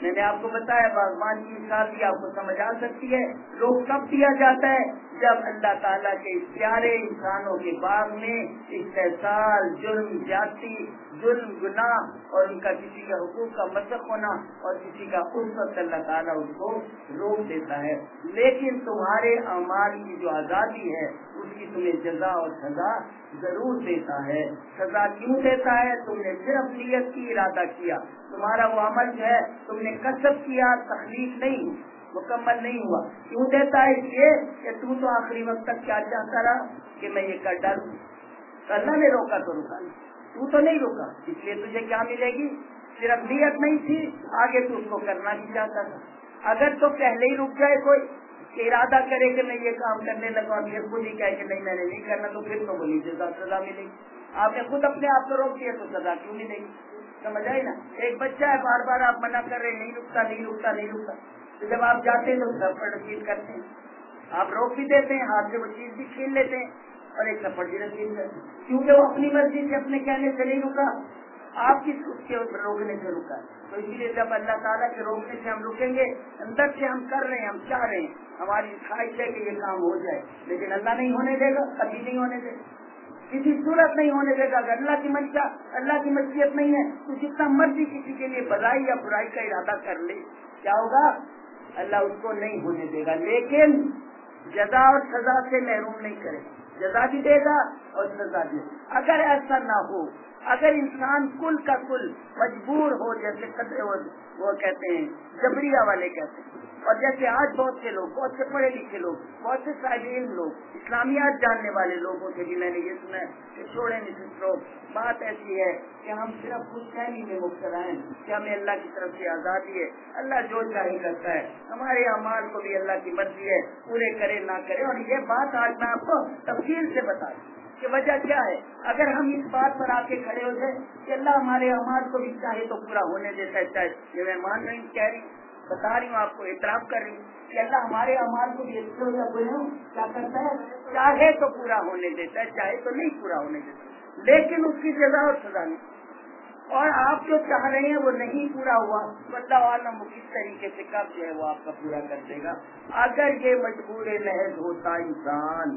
Speaker 1: میں نے آپ کو بتایا باغبان کی مثال بھی آپ کو سمجھ آ سکتی ہے. روک کب دیا جاتا ہے؟ جب اللہ تعالیٰ کے پیارے انسانوں کے باغ میں استحصال، جرم، زیادتی، ظلم، گناہ اور ان کا کسی کا حقوق کا مسخ ہونا اور کسی کا الفت، اللہ تعالیٰ اس کو روک دیتا ہے. لیکن تمہارے اعمال کی جو آزادی ہے اس کی تمہیں جزا اور سزا ضرور دیتا ہے. سزا کیوں دیتا ہے؟ تم نے صرف نیت کی، ارادہ کیا. تمہارا وہ عمل جو ہے تم نے کسب کیا، تخلیق نہیں، مکمل نہیں ہوا. کیوں دیتا ہے؟ اس لیے کہ تو تو آخری وقت تک کیا چاہتا رہا کہ میں یہ کر ڈالوں. اللہ نے روکا تو روکا نہیں، تو تو نہیں روکا. اس لیے تجھے کیا ملے گی؟ صرف نیت نہیں تھی، آگے تو اس کو کرنا بھی چاہتا تھا. اگر تو پہلے ہی رک جائے کوئی کہ ارادہ کرے کہ میں یہ کام کرنے لگا اور پھر خود ہی کہے کہ نہیں میں نے نہیں کرنا، تو پھر تو وہی جزا سزا ملے گی. آپ نے خود اپنے آپ کو روک دیا تو سزا کیوں ملے گی؟ سمجھ آئی نا؟ ایک بچہ ہے، بار بار آپ منع کر رہے ہیں، نہیں رکتا نہیں رکتا نہیں رکتا، تو جب آپ جاتے ہیں تو سر پر رسید کرتے ہیں، آپ روک بھی دیتے ہیں، ہاتھ سے وہ چیز بھی چھین لیتے ہیں اور ایک سفر بھی رسید کرتے ہیں، کیونکہ وہ اپنی مرضی سے اپنے کہنے سے نہیں رکا، آپ کس اس کے روکنے سے رکا. تو اسی لیے جب اللہ تعالیٰ کے روکنے سے ہم رکیں گے، اندر سے ہم کر رہے ہیں، ہم چاہ رہے ہیں، ہماری خواہش ہے کہ یہ کام ہو جائے، لیکن اللہ نہیں ہونے دے گا، کبھی نہیں ہونے دے گا، کسی صورت نہیں ہونے دے گا. اگر اللہ کی منشا، اللہ کی مشیت نہیں ہے تو جتنا مرضی کسی کے لیے بھلائی یا برائی کا ارادہ کر لے، کیا ہوگا؟ اللہ اس کو نہیں ہونے دے گا. لیکن جزا اور سزا سے محروم نہیں کرے گا، جزا بھی دے گا اور سزا بھی. اگر ایسا نہ ہو، اگر انسان کل کا کل مجبور ہو، جیسے وہ کہتے ہیں جبریہ والے کہتے ہیں، اور جیسے آج بہت سے لوگ، بہت سے پڑھے لکھے لوگ، بہت سے صاحب علم لوگ، اسلامیات جاننے والے لوگوں سے بھی میں نے یہ سنا ہے کہ چھوڑے مسٹرو، بات ایسی ہے کہ ہم صرف خوش فہمی میں مبتلا ہیں کہ ہمیں اللہ کی طرف سے آزادی ہے، اللہ جو چاہے کرتا ہے، ہمارے اعمال کو بھی اللہ کی مرضی ہے، پورے کرے نہ کرے. اور یہ بات آج میں آپ کو تفصیل سے بتا دوں کہ وجہ کیا ہے. اگر ہم اس بات پر آ کے کھڑے ہو جائیں کہ اللہ ہمارے اعمال کو بھی چاہے تو پورا ہونے دیتا ہے، چاہے یہ میں مان رہی کہہ رہی بتا رہی ہوں آپ کو، اعتراف کر رہی ہوں کہ اللہ ہمارے اعمال کو بھی اچھے ہو جائے کیا کرتا ہے، چاہے تو پورا ہونے دیتا ہے، چاہے تو نہیں پورا ہونے دیتا، لیکن اس کی جزا اور سزا نہیں. اور آپ جو چاہ رہے ہیں وہ نہیں پورا ہوا تو اللہ عالم وہ کس طریقے سے کب جو ہے وہ آپ کا پورا کر دے گا. اگر یہ مجبور محض ہوتا انسان،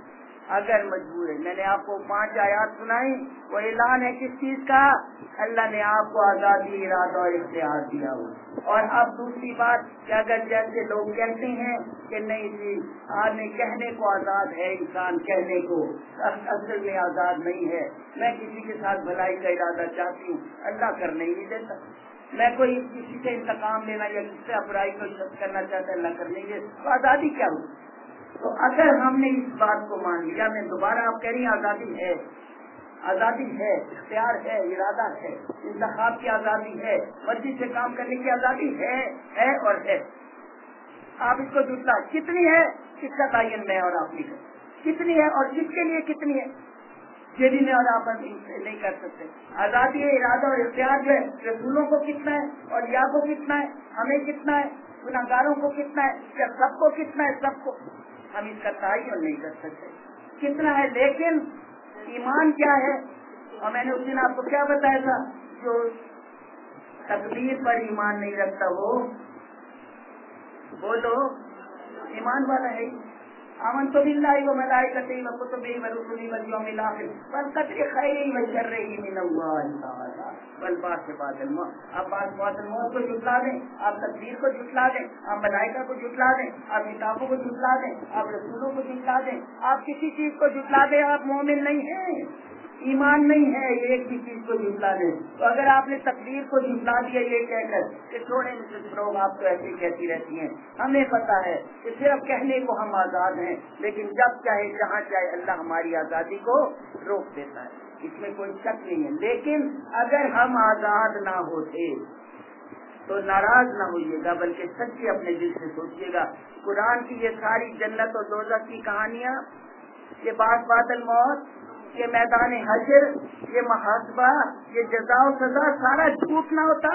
Speaker 1: اگر مجبور ہے. میں نے آپ کو پانچ آیات سنائی، وہ اعلان ہے کس چیز کا؟ اللہ نے آپ کو آزادی، ارادہ اور اختیار دیا ہو. اور اب دوسری بات کہ اگر جیسے لوگ کہتے ہیں کہ نہیں جی آدمی کہنے کو آزاد ہے، انسان کہنے کو اصل میں آزاد نہیں ہے، میں کسی کے ساتھ بھلائی کا ارادہ چاہتی ہوں، اللہ کرنے ہی نہیں دیتا. میں کوئی کسی سے انتقام لینا یا کسی سے برائی کو شخص کرنا چاہتا ہے، اللہ کرنے کے تو آزادی کیا ہو؟ تو اگر ہم نے اس بات کو مان لیا، میں دوبارہ آپ کہہ رہی ہیں آزادی ہے، آزادی ہے، اختیار ہے، ارادہ ہے، انتخاب کی آزادی ہے، مرضی سے کام کرنے کی آزادی ہے ہے اور ہے. آپ اس کو جھٹلا کتنی ہے، اس کا تعین میں اور آپ نہیں کر کتنی ہے اور کس کے لیے کتنی ہے، یہ بھی میں اور آپ نہیں کر سکتے. آزادی ہے، ارادہ اور اختیار جو ہے رسولوں کو کتنا ہے اور یا کو کتنا ہے، ہمیں کتنا ہے، گناہگاروں کو کتنا ہے، یا سب کو کتنا ہے، سب کو ہم اس کا تعین نہیں کر سکتے کتنا ہے. لیکن ایمان کیا ہے؟ اور میں نے اس دن آپ کو کیا بتایا تھا، جو تقدیر پر ایمان نہیں رکھتا وہ بولو ایمان والا ہے. آمنت باللہ و ملائکتہ و کتبہ و رسلہ والیوم الآخر والقدر خیرہ و شرہ من اللہ تعالی والبعث بعد الموت. آپ بعد بعد الموت کو جھٹلا دیں، آپ تقدیر کو جھٹلا دیں، آپ ملائکہ کو جھٹلا دیں، آپ کتابوں کو جھٹلا دیں، آپ رسولوں کو جھٹلا دیں، آپ کسی چیز کو جھٹلا دیں، آپ مومن نہیں ہیں، ایمان نہیں ہے. ایک بھی چیز کو جھٹلا دیں. تو اگر آپ نے تقدیر کو جھٹلا دیا یہ کہہ کر کہ چھوڑے لوگ آپ تو ایسے کہتی رہتی ہیں، ہمیں پتا ہے کہ صرف کہنے کو ہم آزاد ہیں، لیکن جب چاہے جہاں چاہے اللہ ہماری آزادی کو روک دیتا ہے، اس میں کوئی شک نہیں ہے. لیکن اگر ہم آزاد نہ ہوتے تو ناراض نہ ہوئیے گا، بلکہ سچے اپنے دل سے سوچیے گا. قرآن کی یہ ساری جنت اور دوزخ کی کہانیاں، یہ بعد بعد الموت، یہ میدان حشر، یہ محاسبہ، یہ جزا و سزا سارا جھوٹ نہ ہوتا.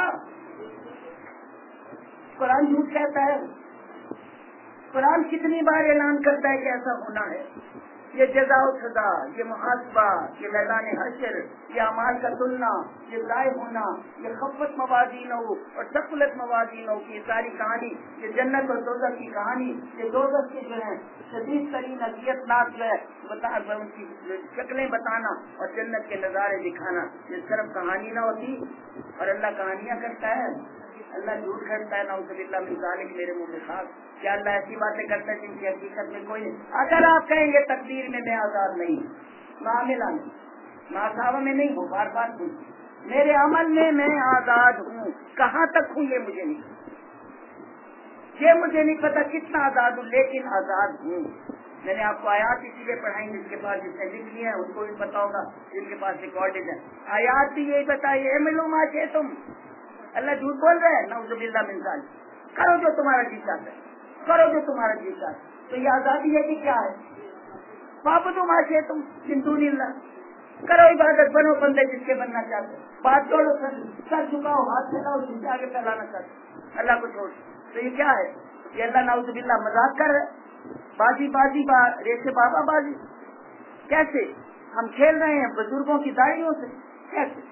Speaker 1: قرآن جھوٹ کہتا ہے. قرآن کتنی بار اعلان کرتا ہے کہ ایسا ہونا ہے. یہ جزا و سزا، یہ محاسبہ، یہ میدان حشر، یہ اعمال کا تلنا، یہ ضائع ہونا، یہ خفت موازین ہو اور ثقلت موازین ہو کی یہ ساری کہانی، یہ جنت اور دوزخ کی کہانی، یہ دوزخ کے جو ہے شدید ترین اذیت ناک جو ہے بتا ان کی شکلیں بتانا اور جنت کے نظارے دکھانا، یہ صرف کہانی نہ ہوتی اور اللہ کہانیاں کرتا ہے، اللہ جھوٹ کرتا ہے، نعوذ باللہ من ذالک، میرے منہ میں خاص کیا اللہ ایسی باتیں کرتا ہے جن کی حقیقت میں کوئی نہیں۔ اگر آپ کہیں گے تقدیر میں میں آزاد نہیں، معاملہ نہیں، ناصابہ میں نہیں ہوں، بار بار ہوں، میرے عمل میں میں آزاد ہوں، کہاں تک ہوں یہ مجھے نہیں یہ مجھے نہیں پتا کتنا آزاد ہوں، لیکن آزاد ہوں۔ میں نے آپ کو آیات اسی لیے پڑھائیں جس کے پاس جس نے لکھ لی ہے ان کو بھی پتا ہوگا، جن کے پاس ریکارڈڈ ہے آیات بھی یہی بتائیے ملو ما کہ تم، اللہ جھوٹ بول رہے ہیں، نعوذ باللہ من ذالک، کرو جو تمہارا جی چاہتا ہے، کرو جو تمہارا جی چاہتا ہے۔ تو یہ آزادی ہے کہ کیا ہے؟ فاعبدوا ما شئتم من دون اللہ، کرو عبادت، بنو بندے جس کے بننا چاہتے ہو، بات چھوڑو، سر جھکاؤ، ہاتھ پھیلاؤ جس سے آگے پھیلانا چاہتے ہو، اللہ کو چھوڑ۔ تو یہ کیا ہے؟ یہ اللہ نعوذ باللہ مذاق کر رہے، بازی بازی با ریسے بابا بازی، کیسے ہم کھیل رہے ہیں بزرگوں کی داڑھیوں سے، کیسے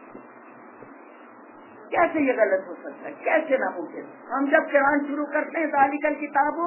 Speaker 1: کیسے یہ غلط ہو سکتا ہے؟ کیسے ناممکن؟ ہم جب قرآن شروع کرتے ہیں ذالک الکتاب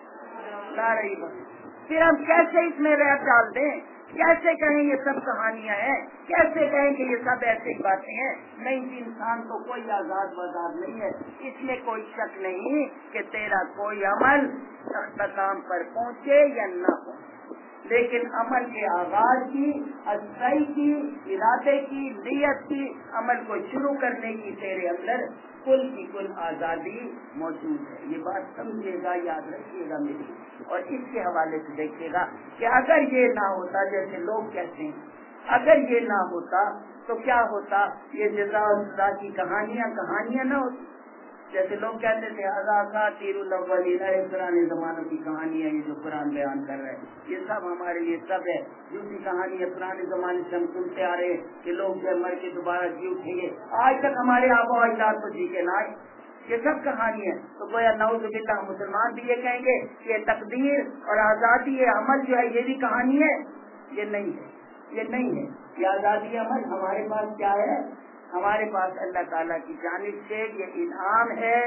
Speaker 1: لا ریب، پھر ہم کیسے اس میں ریب ڈال دیں؟ کیسے کہیں یہ سب کہانیاں ہیں؟ کیسے کہیں کہ یہ سب ایسی باتیں ہیں؟ نہیں جی، انسان کو کوئی آزاد وزاد نہیں ہے، اس میں کوئی شک نہیں کہ تیرا کوئی عمل اختتام پر پہنچے یا نہ پہنچے، لیکن عمل کے آغاز کی، اچھائی کی، ارادے کی، نیت کی، عمل کو شروع کرنے کی تیرے اندر کل کی کل آزادی موجود ہے۔ یہ بات سمجھے گا، یاد رکھیے گا میری، اور اس کے حوالے سے دیکھیے گا کہ اگر یہ نہ ہوتا، جیسے لوگ کہتے ہیں، اگر یہ نہ ہوتا تو کیا ہوتا؟ یہ جزا و سزا کی کہانیاں کہانیاں نہ ہوتی، جیسے لوگ کہتے تھے اساطیر الاولین، پرانے زمانوں کی کہانی ہے یہ جو قرآن بیان کر رہے ہیں، یہ سب ہمارے لیے سب ہے جھوٹی کہانی ہے، پرانے زمانے سے ہم سنتے آ رہے ہیں کہ لوگ جو مر کے دوبارہ جی اٹھیں گے، آج تک ہمارے آبا و اجداد تو جی کے نہ آئے، یہ سب کہانی ہے۔ تو گویا نعوذ باللہ مسلمان بھی یہ کہیں گے کہ تقدیر اور آزادی عمل جو ہے یہ بھی کہانی ہے، یہ نہیں ہے، یہ نہیں ہے، یہ آزادی عمل ہمارے پاس کیا ہے؟ ہمارے پاس اللہ تعالیٰ کی جانب سے یہ انعام ہے،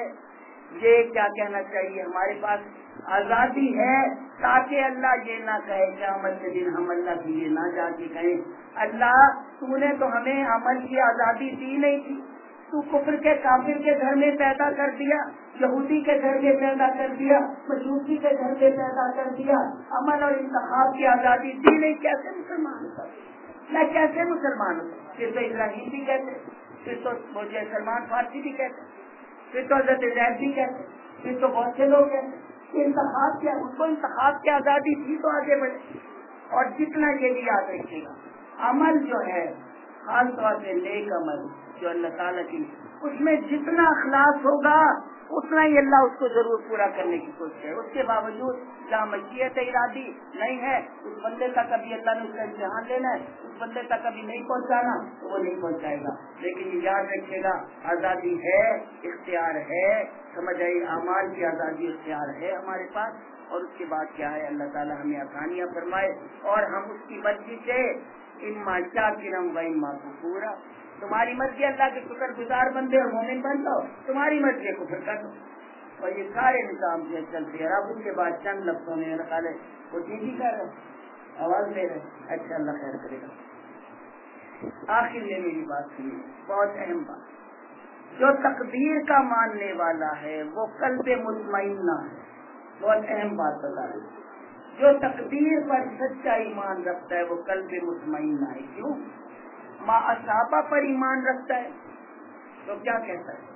Speaker 1: یہ کیا کہنا چاہیے، ہمارے پاس آزادی ہے، تاکہ اللہ یہ نہ کہے کہ عمل کے دن ہم اللہ کی یہ نہ جا کے کہیں اللہ تو نے تو ہمیں عمل کی آزادی دی نہیں تھی، تو کفر کے کافر کے گھر میں پیدا کر دیا، یہودی کے گھر میں پیدا کر دیا، مجوسی کے گھر میں پیدا کر دیا، عمل اور انتخاب کی آزادی دی نہیں، کیسے مسلمان ہوتا؟ میں کیسے مسلمان ہوں؟ پھر تو ابراہیم بھی کہتے، پھر تو مجھے سلمان فارسی بھی کہتے، پھر تو حضرت زید بھی کہتے، پھر تو بہت سے لوگ کہتے کہ انتخاب کیا، ان کو انتخاب کی آزادی تھی تو آگے بڑھے۔ اور جتنا یہ بھی یاد رکھیے گا، عمل جو ہے خاص طور سے نیک عمل جو اللہ تعالیٰ کی، اس میں جتنا اخلاص ہوگا اتنا ہی اللہ اس کو ضرور پورا کرنے کی کوشش ہے۔ اس کے باوجود جہاں مشیت ارادی نہیں ہے، اس بندے تک ابھی اللہ نے اس کا امتحان لینا ہے، اس بندے تک ابھی نہیں پہنچانا تو وہ نہیں پہنچائے گا، لیکن یہ یاد رکھے گا آزادی ہے، اختیار ہے، سمجھ آئی، اعمال کی آزادی اختیار ہے ہمارے پاس۔ اور اس کے بعد کیا ہے، اللہ تعالیٰ ہمیں آسانیاں فرمائے اور ہم اس کی مرضی سے اما شاکرا و اما کفورا، تمہاری مرضی اللہ کے شکر گزار بندے اور مومن بن جاؤ، تمہاری مرضی کفر کر دو، اور یہ سارے نظام جو چلتے ہیں۔ اب اس کے بعد چند لفظوں میں نکالے وہ ٹھیک ہی کر رہے، آواز دے رہے، اچھا اللہ خیر کرے گا۔ آخر میں میری بات سنیے، بہت اہم بات، جو تقدیر کا ماننے والا ہے وہ قلب مطمئنہ ہے، بہت اہم بات بتا رہے، جو تقدیر پر سچا ایمان رکھتا ہے وہ قلب مطمئنہ ہے۔ کیوں؟ ما اصابہ پر ایمان رکھتا ہے تو کیا کہتا ہے؟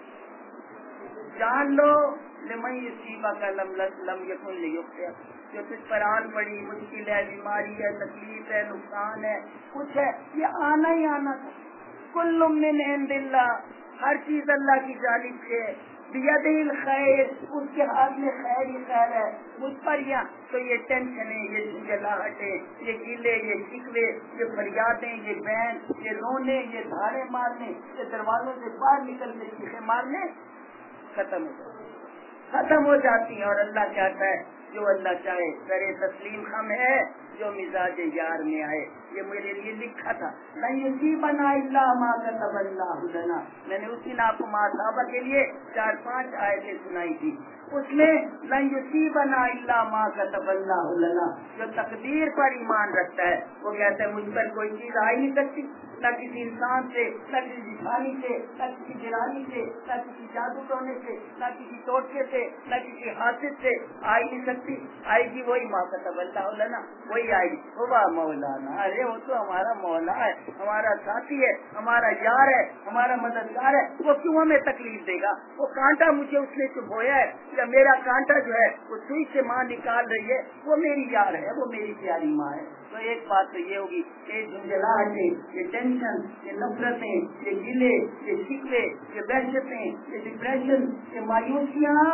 Speaker 1: جان لو لمن یصیبہ کا لم لم یکن لیخطئ، جو تجھ پر آن پڑی، مشکل ہے، بیماری ہے، تکلیف ہے، نقصان ہے، کچھ ہے، یہ آنا ہی آنا تھا۔ کل من عند اللہ، ہر چیز اللہ کی جانب سے، بیدہ الخیر، اس کے ہاتھ میں خیر ہی خیر ہے۔ مجھ پر یا تو یہ ٹینشنیں، یہ جھنجھلاہٹیں، یہ گیلے، یہ شکوے، یہ فریادیں، یہ بین، یہ رونے، یہ دھاڑے مارنے، یہ دروازوں سے باہر نکل کے چیخیں مارنے ختم ہو جاتی ختم ہو جاتی ہیں، اور اللہ چاہتا ہے جو اللہ چاہے کرے تسلیم خم ہے जो मिजाज यार में आए। ये मेरे लिए लिखा था, नहीं युसीबना इल्ला मा कतबल्लाहु लना। मैंने उसी नाप मासाबा के लिए चार पांच आयतें सुनाई थी। उसमें नहीं युसीबना इल्ला मा कतबल्लाहु लना, जो तकदीर पर ईमान रखता है वो कहता है मुझ पर कोई चीज आ ही नहीं सकती, न किसी इंसान से, न किसी जिस्मानी से, न किसी जिरानी से, न किसी जादू टोने से, न किसी टोटके से, न किसी हासिल से आ ही नहीं सकती। आएगी वही मा कतबल्लाहु लना, वही आएगी। वो वाह मौलाना, अरे वो तो हमारा मौला है, हमारा साथी है, हमारा यार है, हमारा मददगार है, वो क्यों हमें तकलीफ देगा? वो कांटा मुझे उसने चुभोया है, या मेरा कांटा जो है वो सुई से माँ निकाल रही है, वो मेरी यार है, वो मेरी प्यारी माँ है। तो एक बात तो ये होगी, ये झुंझलाहटें, ये टेंशन, ये नफरतें, ये गिले, ये शिकवे, ये वहशतें, ये डिप्रेशन, ये मायूसियाँ,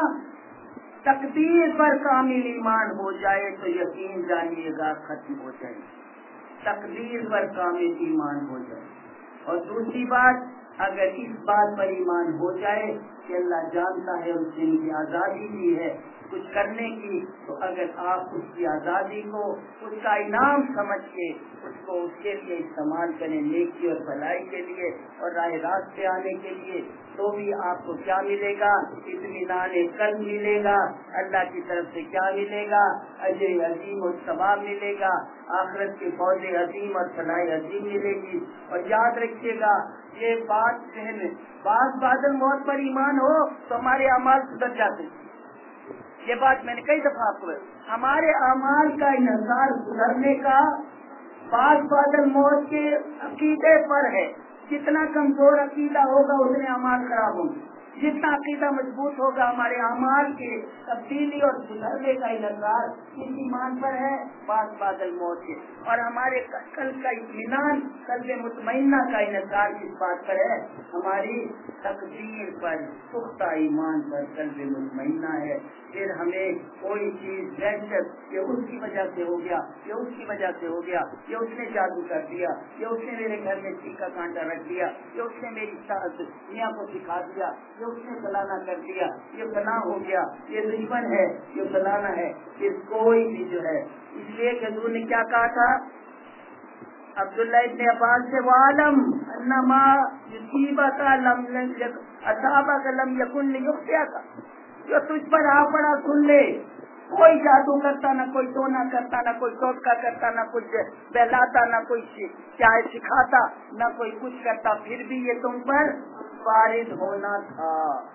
Speaker 1: तकदीर पर कामिल ईमान हो जाए तो यकीन जानिएगा खत्म हो जाए। तकदीर पर कामिल ईमान हो जाए। और दूसरी बात, अगर इस बात पर ईमान हो जाए कि अल्लाह जानता है उस दिन की आज़ादी भी है कुछ करने की, तो अगर आप उसकी आज़ादी को उसका इनाम समझ के उसको उसके लिए इस्तेमाल करें, नेकी और भलाई के लिए और राह रास्त पे आने के लिए, तो भी आपको क्या मिलेगा? इत्मीनान कल्ब मिलेगा। अल्लाह की तरफ से क्या मिलेगा? अजर अजीम और सवाब मिलेगा। आखिरत के फौज अजीम और फलाह अजीम मिलेगी। और याद रखिएगा ये बात जहन में, बात बादल मौत पर ईमान हो तो हमारे अमाल सुधर जाते। ये बात मैंने कई दफा आपको, हमारे अमाल का इंतजार सुधरने का बात बादल मौत के अकीदे पर है। जितना कमजोर अकीदा होगा उतने अमाल खराब होंगे, जितना अकीदा मजबूत होगा हमारे अमाल के तब्दीली और सुधरने का इंतजार इस ईमान पर है, बात बादल मौत के। और हमारे कल का इत्मीनान, कल्बे मुतमइन्ना का इंतजार किस बात पर है? हमारी तकदीर पर, पुख्ता ईमान पर कल्बे मुतमइन्ना है। फिर हमें कोई चीज दहशत, ये उसकी वजह से हो गया, ये उसकी वजह से हो गया, ये उसने जादू कर दिया, ये उसने मेरे घर में चीका कांटा रख दिया, ये उसने मेरी दुनिया को सिखा दिया, ये उसने फलाना कर दिया, ये फला हो गया, ये दुश्मन है, ये फलाना है। फिर कोई भी जो है, इसलिए कि हजूर ने क्या कहा था अब्दुल्ला इब्ने अब्बास से, वालम अन्नमा युसीबका लम असाबका लम यकुन लियुख्तिअका, जो तुझ पर आ पड़ा सुन ले। कोई जादू करता, ना कोई टोना करता, ना कोई टोटका करता, ना कुछ बहलाता, ना कोई चाहे सिखाता, ना कोई कुछ करता, फिर भी ये तुम पर वारिद होना था।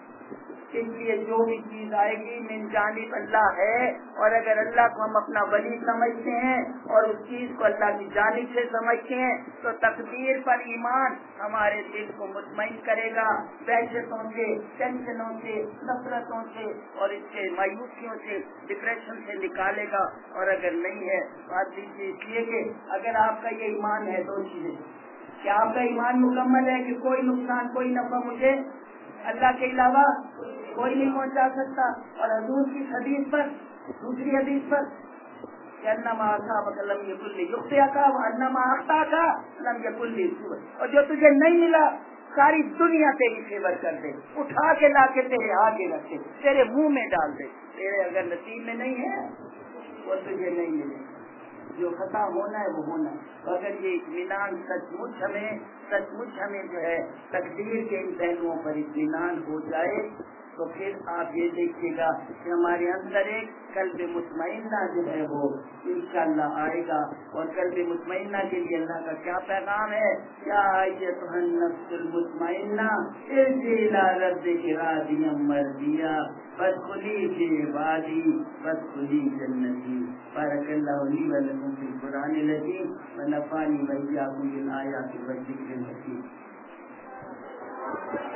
Speaker 1: इसलिए जो भी चीज आएगी मिन जानिब अल्लाह है। और अगर अल्लाह को हम अपना वली समझते हैं और उस चीज को अल्लाह की जानिब से समझते हैं तो तकदीर पर ईमान हमारे दिल को मुतमईन करेगा, वहशतों से, टेंशनों से, नफरतों से और इससे मायूसियों से, डिप्रेशन से निकालेगा। और अगर नहीं है बात दीजिए, इसलिए कि अगर आपका ये ईमान है, दो चीजें, क्या आपका ईमान मुकम्मल है कि कोई नुकसान, कोई नफा मुझे अल्लाह के अलावा कोई नहीं पहुंचा सकता। और हजूर की हदीस पर, दूसरी हदीस पर, अन्नमा असाबका लम यकुन लियुख्तिअका व अन्नमा अख्ताअका लम यकुन लियुसीबक, और जो तुझे नहीं मिला सारी दुनिया तेरी फेवर कर दे, उठा के ला के तेरे आगे रखे, तेरे मुंह में डाल दे, तेरे अगर नसीब में नहीं है वो तुझे नहीं मिलेगा। जो खता होना है वो होना है। तो अगर ये इत्मीनान सचमुच हमें सचमुच हमें जो है तकदीर के इन पहलुओं पर इत्मीनान हो जाए तो फिर आप ये देखिएगा कि हमारे अंदर एक कल्ब मुतमइन्ना जो है वो इंशाअल्लाह आएगा। और कल्ब मुतमइन्ना के लिए अल्लाह का क्या पैगाम है? या अय्युहन नफ्सुल मुतमइन्ना इरजी इला रब्बिकी रादियम मर्दिया फदखुली फी इबादी फदखुली जन्नती। बारकल्लाहु ली व लकुम फिल कुरानिल अज़ीम व नफ़अनी व इय्याकुम बिल आयाति व ज़िक्रिल हकीम।